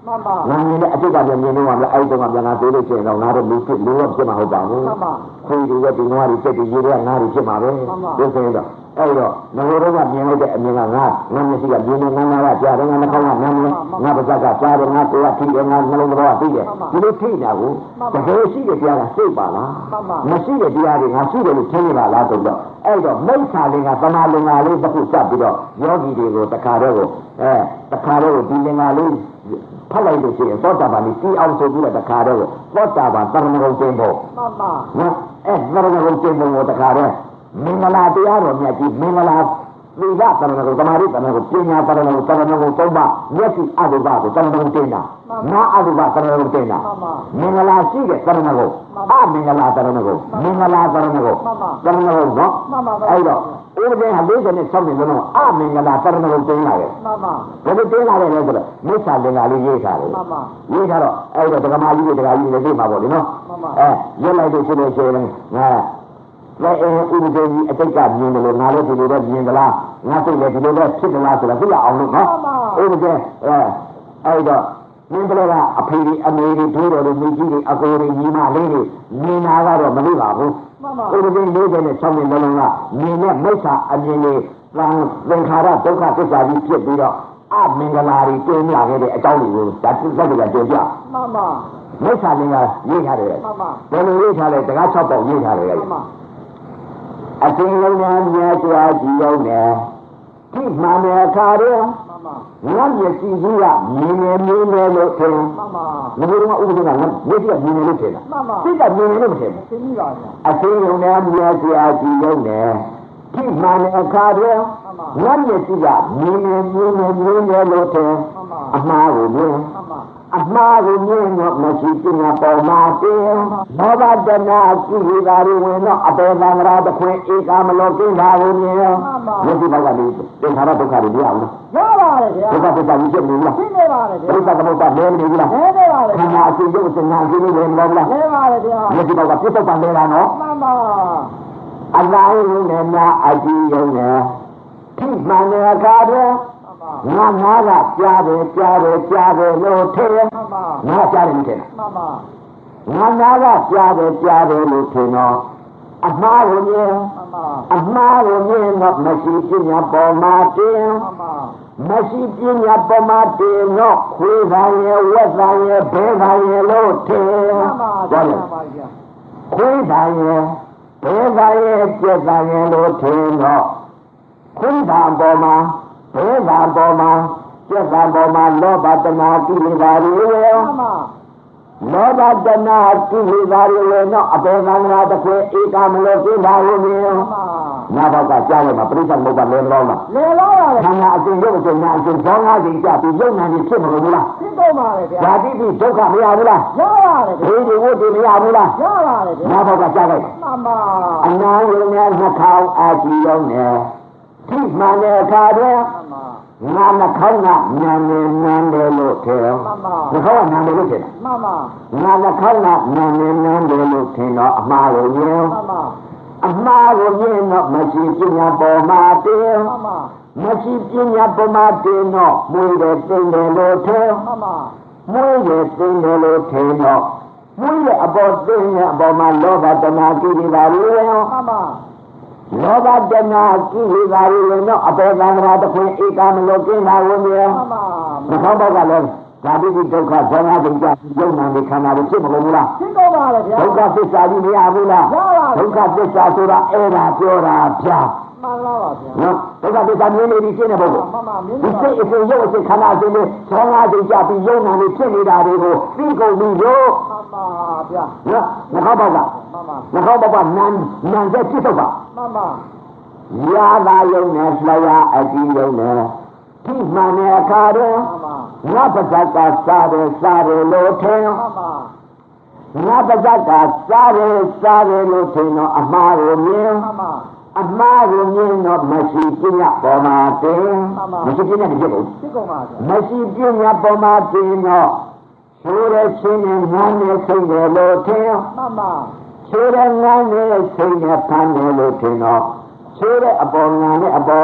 S2: မှန်ပါ
S1: ငါမြင်တဲ့အတိတ်ကမြင်နေတော့လည်းအဲ့ဒီတော့ပြန်လာသေးလို့ကျင်တော့ငါတို့လူဖြစ်လူရောဖြစ်မှာဟုတ်ပါဘူး
S2: မှန်ပါ
S1: ခွေးတွေကဒီငါးတွေတက်ပြီးရေတွေကငါးတွေဖြစ်မှာပဲဒီစင်းတော့အဲ့တော့ငါတို့ကမြင်လိုက်တဲ့အမြင်ကငါငါမရှိကမြင်နေငါငါကကြားတယ်ငါနှာခေါင်းကနားမြင်ငါပါးစပ်ကကြားတယ်ငါကိုယ်ကထိတယ်ငါနှလုံးသားကသိတယ်ဒီလိုထိနေတာကိုတကယ်ရှိတဲ့တရားကစိတ်ပါလားမရှိတဲ့တရားတွေငါရှိတယ်လို့ထင်နေပါလားဆိုတော့အဲ့တော့မိစ္ဆာလင်္ကာသမာလင်္ကာလေးတစ်ခုစပ်ပြီးတော့ယောဂီတွေကိုတခါတော့ကိုအဲတခါတော့ဒီလင်္ကာလေးဖတ်လိုက်လို့ရှိရင်သောတာပန်ကြီးအောင်ဆိုပြီးတော့တခါတော့သောတာပန်သရဏဂုံကျင်းဖို့
S2: မှန်ပါ
S1: နော်အဲသရဏဂုံကျင်းဖို့ကိုတခါတော့မင်္ဂလာတရားတော်မြတ်ကြီးမင်္ဂလာသီလသရဏဂုံသမာဓိသရဏဂုံပညာသရဏဂုံသရဏဂုံသုံးပါးမျက်စိအတုပကိုသရဏဂုံကျင်းတာနာအတုပသရဏဂုံကျင်းတာမင်္ဂလာရှိတဲ့သရဏဂုံအမင်္ဂလာသရဏဂုံမင်္ဂလာသရဏဂုံသရဏဂုံနော်အဲ့တော့ဥပဒေဟာလေးနဲ့ဆောက်နေလို့အမင်္ဂလာသရဏဂုံကျင်းလာတယ်
S2: မှန်ပါ
S1: ဘယ်လိုကျင်းလာလဲလဲဆိုတော့မိစ္ဆာလင်္ကာလေးရေးထားတယ်
S2: မှန်ပါ
S1: ရေးထားတော့အဲ့တော့ဒကမာကြီးတွေဒကာကြီးတွေသိမှာပေါ့လေနော်အဲရေးလိုက်လို့ရှိလို့ရှိရင်ငါလဲအဲဥပဒေကြီးအတိတ်ကမြင်တယ်လို့ငါလည်းဒီလိုတော့မြင်သလားငါစိတ်လည်းဒီလိုတော့ဖြစ်သလားဆိုတာသိရအောင်လို့နော်ဥပဒေအဲအဲ့တော့မင်းတို့ကအဖေကြီးအမေကြီးတို့တော်တို့မိကြီးတွေအကိုတွေညီမလေးတွေမြင်တာကတော့မလို့ပါဘူးဥပဒေလေးနဲ့ဆောင်းနေလုံးကမြင်တဲ့မိစ္ဆာအမြင်လေးသံသင်္ခါရဒုက္ခသစ္စာကြီးဖြစ်ပြီးတော့အမင်္ဂလာတွေတွင်းလာခဲ့တဲ့အကြောင်းတွေကိုဒါသစ္စာတွေကကြင်ပြ
S2: မှန်ပါ
S1: မိစ္ဆာလင်္ကာရေးထားတယ်
S2: မှန်ပါ
S1: ဘယ်လိုရေးထားလဲတကား၆ပေါက်ရေးထားတယ်
S2: မှန်ပါ
S1: အရှင်လုံးများမြတ်စွာကြည်ရောက်နေဒီမှန်တဲ့အခါတော့
S2: မှန်ပါ
S1: ငါမျက်စိကြီးကမြင်နေမြင်နေလို့ထင်
S2: မှန်ပါ
S1: ငါတို့ကဥပဒေကမျက်စိကမြင်နေလို့ထင်တာ
S2: မှန်ပါ
S1: စိတ်ကမြင်နေလို့မထင်ဘူး
S2: သိပြီပါဗျာ
S1: အရှင်လုံးများမြတ်စွာကြည်ရောက်နေဒီမှန်တဲ့အခါတော့ငါမျက်စိကမြင်နေမြင်နေမြင်နေလို့ထင်အမှားကိုမြင်
S2: မှန်ပါ
S1: အမှားကိုမြင်တော့မရှိပညာပေါ်မှာတင်ဘောဘတနာကြည့်ရတာဝင်တော့အပေသံဃာတခွင်ဧကမလောကိသာကိုမြင်မျက်စိဘောက်ကလေးသင်္ခါရဒုက္ခတွေမရဘူး
S2: လားရပါတယ်ဗျာ
S1: ဒုက္ခသစ္စာကြီးဖြစ်နေဘူးလား
S2: ဖြစ်နေပါတယ်ဗျာ
S1: ဒုက္ခသမုပ္ပါဒ်လဲနေဘူးလား
S2: လဲနေပါတယ်
S1: ခန္ဓာအစဉ်ရုပ်အစဉ်နာအစဉ်လေးလဲမလို့လား
S2: လဲပါတယ်ဗျာ
S1: မျက်စိဘောက်ကပြစ္ဆုတ်ပံလဲတာနော်
S2: မှန်ပါ
S1: အလားရုံနဲ့နာအကြည့်ရုံနဲ့ထိမှန်တဲ့အခါတော့ငါငါကကြားတယ်ကြားတယ်ကြားတယ်လို့ထင်
S2: မှန်ပါ
S1: ငါကြားတယ်မထင်
S2: မှန်ပါ
S1: ငါငါကကြားတယ်ကြားတယ်လို့ထင်တော့အမှားကိုမြင်
S2: မှန်ပါ
S1: အမှားကိုမြင်တော့မရှိပညာပေါ်မှာတင်
S2: မှန်ပါ
S1: မရှိပညာပေါ်မှာတင်တော့ခွေးသားရဲ့ဝက်သားရဲ့ဘဲသားရဲ့လို့ထင်
S2: မှန်ပါကြားတယ်ပါဗျာ
S1: ခွေးသားရဲ့ဘဲသားရဲ့ကြက်သားရဲ့လို့ထင်တော့ခွေးသားပေါ်မှာဘဲသာပေါ်မှာကျက်သာပေါ်မှာလောဘတနာကိလေသာတွေရောလောဘတနာကိလေသာတွေရောတော့အပေသံဃာတစ်ခွေဧကမလို့သိပါလို့မြင်နာဘောကကြားရမှာပြိဿမုပ္ပါလဲလောလား
S2: လဲလောရတယ်
S1: ခန္ဓာအစဉ်ရုပ်အစဉ်နာအစဉ်ဘောင်းကားကြီးကြပြီးရုပ်နာကြီးဖြစ်မလို့ဘူးလား
S2: ဖြစ်တော့ပါလေဗျာ
S1: ဓာတိတိဒုက္ခမရဘူးလား
S2: ရပါတယ်
S1: ဗျာဒီဒီဝိတ္တိမရဘူးလား
S2: ရပါတယ်ဗျာ
S1: နာဘောကကြားလိုက်
S2: မှန်ပါ
S1: အနာယုံနဲ့နှာခေါင်းအာကြည့်ရုံနဲ့ဒီမှန်တဲ့အခါတည်းငါနှာခေါင်းကနံနေနံတယ်လို့ထင်
S2: မှန်ပါ
S1: နှာခေါင်းကနံတယ်လို့ထင်တယ်
S2: မှန်ပါ
S1: ငါနှာခေါင်းကနံနေနံတယ်လို့ထင်တော့အမှားကိုမြင်
S2: မှန်ပါ
S1: အမှားကိုမြင်တော့မရှိပညာပေါ်မှာတင်
S2: မှန်ပါ
S1: မရှိပညာပေါ်မှာတင်တော့မွေးတယ်သိတယ်လို့ထင်
S2: မှန်ပါ
S1: မွေးတယ်သိတယ်လို့ထင်တော့မွေးတဲ့အပေါ်သိတဲ့အပေါ်မှာလောဘတနာကိလေသာတွေရော
S2: မှန်ပါ
S1: လောဘတနာကိလေသာတွေတော့အပေသံဃာတစ်ခွင်ဧကမလို့ကိသာကိုမြင်
S2: မှန်ပါ
S1: နှာခေါင်းပေါက်ကလည်းဓာတိတိဒုက္ခဇောနာဒုက္ခယုံနာနေခန္ဓာတွေဖြစ်မလို့ဘူးလား
S2: ဖြစ်တော့ပါလေဗျာ
S1: ဒုက္ခသစ္စာကြီးမရဘူးလား
S2: ရပါ
S1: ဒုက္ခသစ္စာဆိုတာအဲ့ဒါပြောတာဗျာ
S2: မှန်လားပါဗျာ
S1: နော်ဒုက္ခသစ္စာမြင်နေပြီရှင်းတဲ့ပုဂ္ဂိုလ်
S2: မှန်ပါမြင်
S1: ဒီစိတ်အစဉ်ရုပ်အစဉ်ခန္ဓာအစဉ်တွေဇောနာဒုက္ခပြီးယုံနာနေဖြစ်နေတာတွေကိုသိကုန်ပြီလို့
S2: မှန်ပါဗျာ
S1: နော်နှာခေါင်းပေါက်က
S2: မှန်ပါ
S1: နှာခေါင်းပေါက်ကနန်းနန်းတဲ့ဖြစ်တော့ပါ
S2: မှန်ပါ
S1: ရာသာယုံနဲ့လျာအကြည့်ယုံနဲ့ဒီမှန်တဲ့အခါတော့ငါပါဇက်ကစားတယ်စားတယ်လို့ထင်
S2: မှန်ပါ
S1: ငါပါဇက်ကစားတယ်စားတယ်လို့ထင်တော့အမှားကိုမြင်
S2: မှန်ပါ
S1: အမှားကိုမြင်တော့မရှိပညာပေါ်မှာတင်မရှိပညာတည်းဖြစ်ဘူး
S2: ဖြစ်ကုန်ပါဗျာ
S1: မရှိပညာပေါ်မှာတင်တော့ချိုးတဲ့ချင်းနဲ့ငန်းနဲ့ဆိတ်တယ်လို့ထင်
S2: မှန်ပါ
S1: ချိုးတဲ့ငန်းနဲ့ဆိတ်နဲ့ဖမ်းတယ်လို့ထင်တော့ချိုးတဲ့အပေါ်ငန်းနဲ့အပေါ်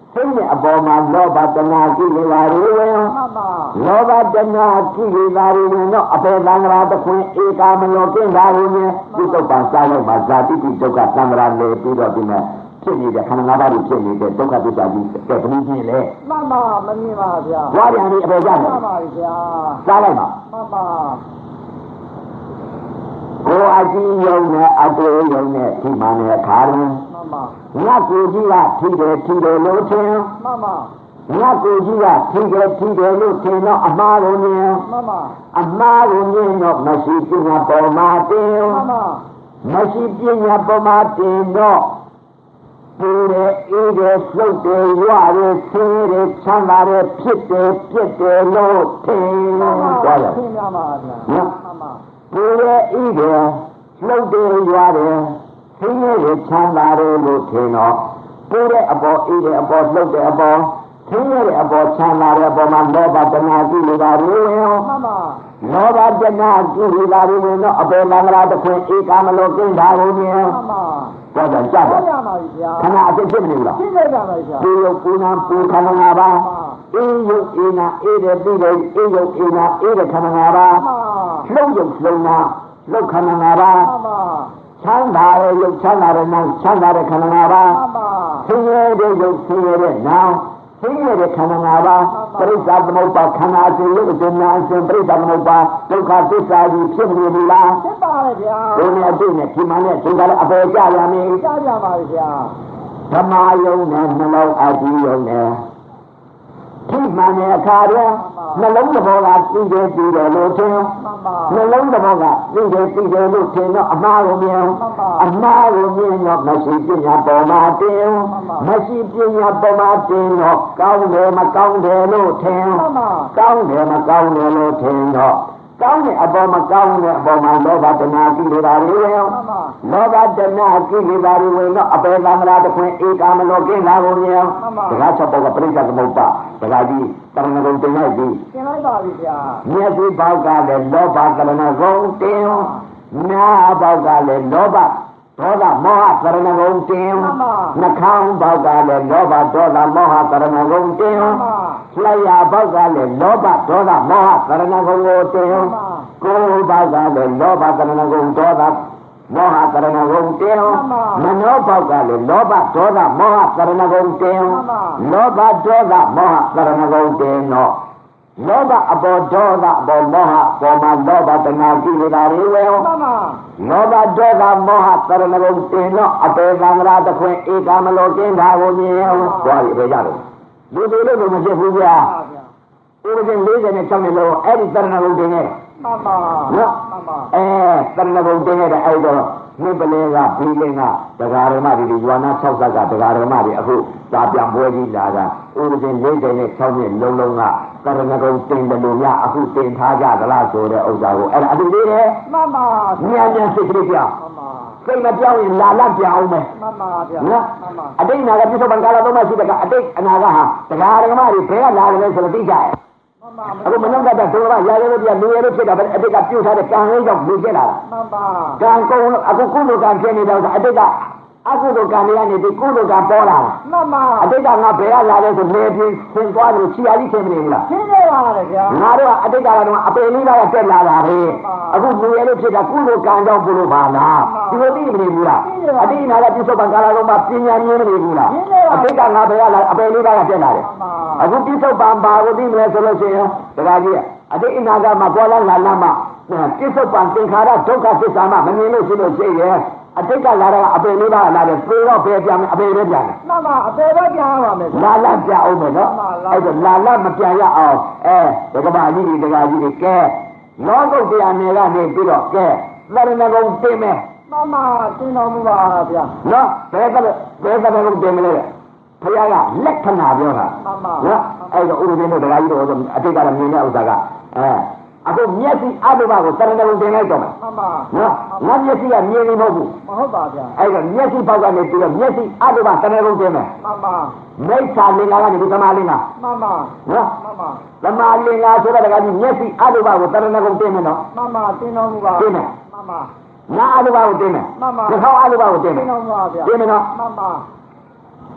S1: စိတ်နဲ့အပေါ်မှာလောဘတဏှာကိလေသာတွေဝင်
S2: မှန်ပါ
S1: လောဘတဏှာကိလေသာတွေဝင်တော့အပေသံဃာတခွင်ဧကာမလောကင်းတာကိုမြင်ဒီတုတ်ပံစားလိုက်ပါဇာတိတိဒုက္ခသံဃာလေပြီးတော့ဒီမဲ့ဖြစ်နေတဲ့ခန္ဓာ၅ပါးကိုဖြစ်နေတဲ့ဒုက္ခသစ္စာကြီးကဲဘယ်နည်းဖြစ်လဲ
S2: မှန်ပါမမြင်ပါဗျာ
S1: ဘွားပြန်ပြီးအပေကြတယ်
S2: မှန်ပါဗျာ
S1: စားလိုက်ပါ
S2: မှန်ပါ
S1: ကိုအကြည့်ယုံနဲ့အတွေ့ယုံနဲ့ဒီမှနဲ့ခါရင်
S2: မှန်ပါ
S1: ငါကိုကြီးကထီတယ်ထီတယ်လို့ထင်
S2: မှန်ပါ
S1: ငါကိုကြီးကထီတယ်ထီတယ်လို့ထင်တော့အမှားကိုမြင်
S2: မှန်ပါ
S1: အမှားကိုမြင်တော့မရှိပညာပေါ်မှာတင်
S2: မှန်ပါ
S1: မရှိပညာပေါ်မှာတင်တော့ပူတယ်အေးတယ်လှုပ်တယ်ရွရတယ်ဆင်းရဲချမ်းသာတယ်ဖြစ်တယ်ပြစ်တယ်လို့ထင်သွားတယ်
S2: ထင်ပါပါဗျာမှန်ပါ
S1: ပူတယ်အေးတယ်လှုပ်တယ်ရွရတယ်ဆင်းရဲချမ်းသာတယ်လို့ထင်တော့ပူတဲ့အပေါ်အေးတဲ့အပေါ်လှုပ်တဲ့အပေါ်ဆင်းရဲတဲ့အပေါ်ချမ်းသာတဲ့အပေါ်မှာလောဘတဏှာကိလေသာတွေဝင်
S2: မှန်ပါ
S1: လောဘတဏှာကိလေသာတွေဝင်တော့အပေလံ္ကာတခွင်ဧကာမလောကင်းတာကိုမြင်
S2: မှန်ပါ
S1: တော့ကြကြပါ
S2: ဗျာ
S1: ခဏအဖြစ်ဖြစ်မနေဘူးလား
S2: ဖြစ်နေပါပါဗျာ
S1: ဒီယုတ်ပူနာပူခန္ဓာ၅ပါးအေးယုတ်အေးနာအေးတဲ့ပြီးတယ်အေးယုတ်အေးနာအေးတဲ့ခန္ဓာ၅ပါးလှုပ်ယုတ်လှုပ်နာလှုပ်ခန္ဓာ၅ပါးချမ်းသာတဲ့ယုတ်ချမ်းသာတဲ့နာချမ်းသာတဲ့ခန္ဓာ၅ပါးဆင်းရဲတဲ့ယုတ်ဆင်းရဲတဲ့နာဆင်းရဲတဲ့ခန္ဓာ၅ပါးပရိစ္ဆာသမုပ္ပါခန္ဓာအစဉ်ရုပ်အစဉ်နာအစဉ်ပရိစ္ဆာသမုပ္ပါဒုက္ခသစ္စာကြီးဖြစ်နေပြီလား
S2: ဖြစ်ပါရဲ့ဗျာ
S1: ဒီနေ့အတွေ့နဲ့ဒီမှနဲ့ဒီကလည်းအပေါ်ကြရမယ်
S2: ကြကြပါဗျာ
S1: ဓမ္မယုံနဲ့နှလုံးအကြည့်ယုံနဲ့ဒီမှနဲ့အခါတော့နှလုံးသဘောကသိတယ်သိတယ်လို့ထင်နှလုံးသဘောကသိတယ်သိတယ်လို့ထင်တော့အမှားကိုမြင်အမှားကိုမြင်တော့မရှိပညာပေါ်မှာတင်မရှိပညာပေါ်မှာတင်တော့ကောင်းတယ်မကောင်းတယ်လို့ထင်ကောင်းတယ်မကောင်းတယ်လို့ထင်တော့ကောင်းတဲ့အပေါ်မကောင်းတဲ့အပေါ်မှာလောဘတဏှာကိလေသာတွေဝင်လောဘတဏှာကိလေသာတွေဝင်တော့အပေသံဃာတခွင်ဧကာမလောကင်းတာကိုမြင်တကားချက်ပေါ်ကပရိစ္ဆာသမုပ္ပါတကားကြီးတရဏဂုံတင်လိုက်ပြီ
S2: တင်လိုက်ပါပြီဗျာ
S1: မျက်စိဘောက်ကလည်းလောဘတရဏဂုံတင်နားဘောက်ကလည်းလောဘဒေါသမောဟတရဏဂုံတင်နှာခေါင်းဘောက်ကလည်းလောဘဒေါသမောဟတရဏဂုံတင်လျှာဘောက်ကလည်းလောဘဒေါသမောဟတရဏဂုံကိုတင်ကိုယ်ဘောက်ကလည်းလောဘတရဏဂုံဒေါသမောဟတရဏဂုံတင်မနောဘောက်ကလည်းလောဘဒေါသမောဟတရဏဂုံတင်လောဘဒေါသမောဟတရဏဂုံတင်တော့လောဘအပေါ်ဒေါသအပေါ်မောဟပေါ်မှာလောဘတဏှာကိလေသာတွေဝင်လောဘဒေါသမောဟတရဏဂုံတင်တော့အပေသံဃာတခွင်ဧကာမလောကင်းတာကိုမြင်သွားပြီပဲကြတယ်လူတွေလို့မဖြစ်ဘူးဗျာဥပဒေ၄၆နှစ်လုံးအဲ့ဒီတရဏဂုံတင်ခဲ့
S2: မှန်ပါ
S1: နော်မှန်ပါအဲတရဏဂုံတင်ခဲ့တဲ့အဲ့တော့နိဗ္ဗလေကဘီလင်းကတရားဓမ္မတွေရွာနာ၆ဆက်ကတရားဓမ္မတွေအခုသာပြန်ပွဲကြီးလာတာဥပဒေ၄၆နှစ်လုံးလုံးကတရဏဂုံတင်တယ်လို့များအခုတင်ထားကြသလားဆိုတဲ့ဥစ္စာကိုအဲ့ဒါအတူသေးတယ်
S2: မှန်ပါ
S1: ဉာဏ်ဉာဏ်စိတ်ကလေးပြောင်း
S2: မှန်ပါ
S1: စိတ်မပြောင်းရင်လာလတ်ပြောင်းအောင်မယ်
S2: မှန်ပါဗျာ
S1: နော်မှန်ပါအတိတ်နာကပြစ္ဆုတ်ပံကာလသုံးပါးရှိတဲ့ကအတိတ်အနာကဟာတရားဓမ္မတွေဘယ်ကလာတယ်ဆိုတော့သိကြရဲ့အခုမနှောက်တတ်တဲ့ဒုက္ခရာရဲလို့ပြလူရဲလို့ဖြစ်တာပဲအတိတ်ကပြုတ်ထားတဲ့ကံလေးကြောင့်လူဖြစ်လာတာ
S2: မှန်ပါ
S1: ကံကုန်အခုကုသိုလ်ကံဖြစ်နေတော့အတိတ်ကအကုသိုလ်ကံတွေကနေဒီကုသိုလ်ကံပေါ်လာတာ
S2: မှန်ပါ
S1: အတိတ်ကငါဘယ်ကလာလဲဆိုလေပြင်းဆင်းသွားတယ်ခြေအားကြီးဆင်းမနေဘူးလား
S2: ဆင်းနေပါတယ်ဗျာ
S1: ငါတို့ကအတိတ်ကတော့အပေလေးပါးကတက်လာတာပဲအခုလူရဲလို့ဖြစ်တာကုသိုလ်ကံကြောင့်ပြုလို့ပါလားဒီလိုသိမနေဘူးလားအတိတ်နာကပြစ္ဆုတ်ပံကာလလုံးမှာပညာမြင်မနေဘူးလားအတိတ်ကငါဘယ်ကလာအပေလေးပါးကတက်လာတယ်အခုပြစ္ဆုတ်ပံပါကိုသိမလဲဆိုလို့ရှိရင်တရားကြီးအတိတ်အနာကမှာပေါ်လာလာလာမှာပြစ္ဆုတ်ပံသင်္ခါရဒုက္ခသစ္စာမှာမမြင်လို့ရှိလို့ရှိရဲ့အတိတ်ကလာတော့အပေလေးပါးလာတယ်ပြေတော့ပဲပြန်မယ်အပေပဲပြန်မယ်
S2: မှန်ပါအပေပဲပြန်ရပါမယ်
S1: လာလာပြအောင်မယ်နော်အဲ့ဒါလာလာမပြန်ရအောင်အဲဒကမာကြီးတွေဒကာကြီးတွေကဲလောကုတ်တရားနယ်ကနေပြီးတော့ကဲသရဏဂုံတင်မယ်
S2: မှန်ပါတင်တော်မူပါဗျာ
S1: နော်ဘယ်ကလဲဘယ်သရဏဂုံတင်မလဲဘုရားကလက္ခဏာပြောတာ
S2: မှန်ပါ
S1: နော်အဲ့တော့ဥပဒေတို့ဒကာကြီးတို့အတိတ်ကလည်းမြင်တဲ့ဥစ္စာကအဲအခုမျက်စိအတုပကိုတရဏဂုံတင်လိုက်တော့မယ်
S2: မှန်ပါ
S1: နော်ငါမျက်စိကမြင်နေမဟုတ်ဘူး
S2: မဟုတ်ပါဗျာ
S1: အဲ့တော့မျက်စိပေါက်ကနေပြီးတော့မျက်စိအတုပတရဏဂုံတင်မယ်မှ
S2: န်ပါ
S1: မိစ္ဆာလင်္ကာကနေဒီသမာလင်္ကာ
S2: မှန်ပါ
S1: နော်
S2: မှန်ပါ
S1: သမာလင်္ကာဆိုတဲ့ကကြီးမျက်စိအတုပကိုတရဏဂုံတင်မယ်နော်
S2: မှန်ပါတင်တော်မူပါ
S1: တင်မယ်
S2: မှန်ပါ
S1: ငါအတုပကိုတင်မယ်
S2: မှန်ပါ
S1: နှာခေါင်းအတုပကိုတင်မယ်
S2: တင်တော်မူပါဗျာ
S1: တင်မယ်နော်
S2: မှန်ပါ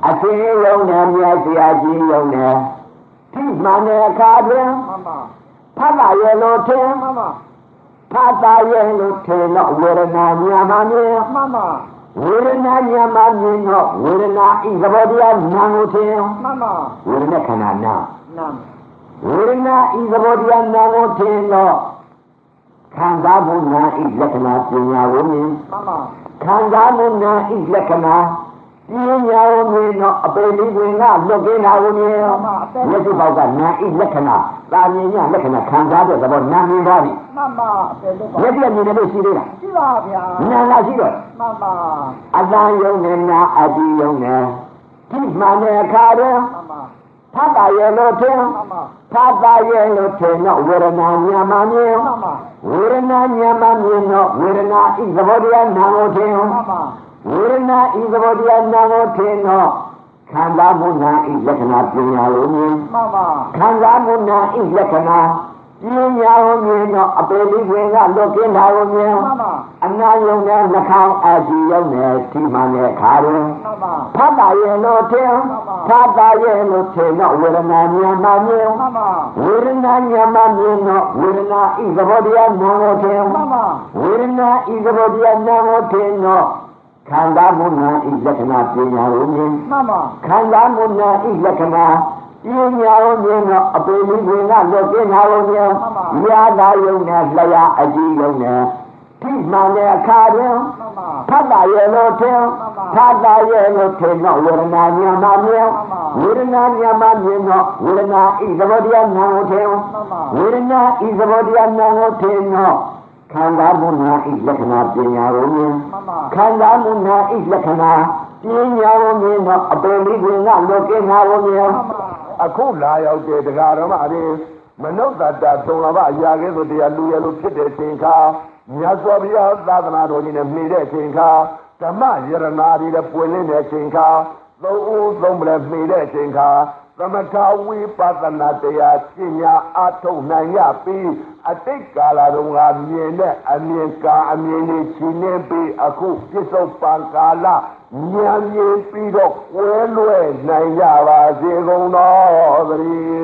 S1: အသိယုံနဲ့မြတ်ဆရာကြီးယုံနဲ့ထိမှန်တဲ့အခါတွင်
S2: မှန်ပါ
S1: ဖတ်တာရဲ့လို့ထင်
S2: မှန်ပါ
S1: ဖတ်တာရဲ့လို့ထင်တော့ဝေဒနာများမှမြင်
S2: မှန်ပါ
S1: ဝေဒနာများမှမြင်တော့ဝေဒနာဤသဘောတရားနာကိုထင်
S2: မှန်ပါ
S1: ဝေဒနာခန္ဓာနာ
S2: နာ
S1: ဝေဒနာဤသဘောတရားနာကိုထင်တော့ခံစားမှုနာဤလက္ခဏာပညာကိုမြင်
S2: မှန်ပါ
S1: ခံစားမှုနာဤလက္ခဏာပညာကိုမြင်တော့အပေလေးဝင်ကလွတ်ကင်းတာကိုမြင်မျက်စိပေါက်ကနာဤလက္ခဏာသာမြင်ရလက္ခဏာခံစားတဲ့သဘောနာမြင်သွားပြီ
S2: မှန်ပါအပေလေး
S1: မျက်စိမြင်တယ်လို့ရှိသေးလား
S2: ရှိပါဗျာ
S1: နာလာရှိတော့
S2: မှန်ပါ
S1: အတန်ယုံနဲ့နာအတိယုံနဲ့ဒီမှန်တဲ့အခါတွင်
S2: မှန်ပါ
S1: ဖတ်တာရဲ့လို့ထင်
S2: မှန်ပါ
S1: ဖတ်တာရဲ့လို့ထင်တော့ဝေဒနာဉာဏ်မှမြင်
S2: မှန်ပါ
S1: ဝေဒနာဉာဏ်မှမြင်တော့ဝေဒနာဤသဘောတရားနာကိုထင်
S2: မှန်ပါ
S1: ဝေဒနာဤသဘောတရားနာကိုထင်တော့ခန္ဓာမှုနာဤလက္ခဏာပညာကိုမြင်
S2: မှန်ပါ
S1: ခန္ဓာမှုနာဤလက္ခဏာပညာကိုမြင်တော့အပေလေးဝင်ကလွတ်ကင်းတာကိုမြင်
S2: မှန်ပါ
S1: အနာယုံနဲ့နှာခေါင်းအကြည့်ယုံနဲ့ဒီမှန်တဲ့ခါတွင်
S2: မှန်ပါ
S1: ဖတ်တာရဲ့လို့ထင်ဖတ်တာရဲ့လို့ထင်တော့ဝေဒနာဉာဏ်မှမြင်
S2: မှန်ပါ
S1: ဝေဒနာဉာဏ်မှမြင်တော့ဝေဒနာဤသဘောတရားနာကိုထင်
S2: မှန်ပါ
S1: ဝေဒနာဤသဘောတရားနာကိုထင်တော့ခန္ဓာမှုနာဤလက္ခဏာပညာကိုမြင်
S2: မှန်ပါ
S1: ခန္ဓာမှုနာဤလက္ခဏာပညာကိုမြင်တော့အပေလေးဝင်ကလွတ်ကင်းတာကိုမြင်ရတာယုံနဲ့လျာအကြည့်ယုံနဲ့ထိမှန်တဲ့အခါတွင်ဖတ်တာရဲ့လို့ထင်ဖတ်တာရဲ့လို့ထင်တော့ဝေဒနာဉာဏ်မှမြင်ဝေဒနာဉာဏ်မှမြင်တော့ဝေဒနာဤသဘောတရားနာကိုထင်ဝေဒနာဤသဘောတရားနာကိုထင်တော့ခန္ဓာမှုနာဤလက္ခဏာပညာကိုမြင်ခန္ဓာမှုနာဤလက္ခဏာပညာကိုမြင်တော့အပေလေးဝင်ကလွတ်ကင်းတာကိုမြင်
S3: အခုလာရောက်တဲ့တရားတော်မှာအရင်မနုဿတ္တသုံးလဘအရာကဲဆိုတရားလူရလို့ဖြစ်တဲ့ချိန်ခါမြတ်စွာဘုရားသာသနာတော်ကြီးနဲ့မိတဲ့ချိန်ခါဓမ္မယရနာတွေနဲ့ပွင့်လင်းတဲ့ချိန်ခါသုံးဦးသုံးပလက်မိတဲ့ချိန်ခါသမထဝိပဿနာတရားကျင့်ညာအထုတ်နိုင်ရပြီးအတိတ်ကာလတုန်းကမြင်တဲ့အမြင်ကအမြင်တွေရှင်းနေပြီးအခုပြစ္ဆုတ်ပံကာလဉာဏ်မြင်ပြီးတော့ဝဲလွဲနိုင်ကြပါစေကုန်တော်သတည်း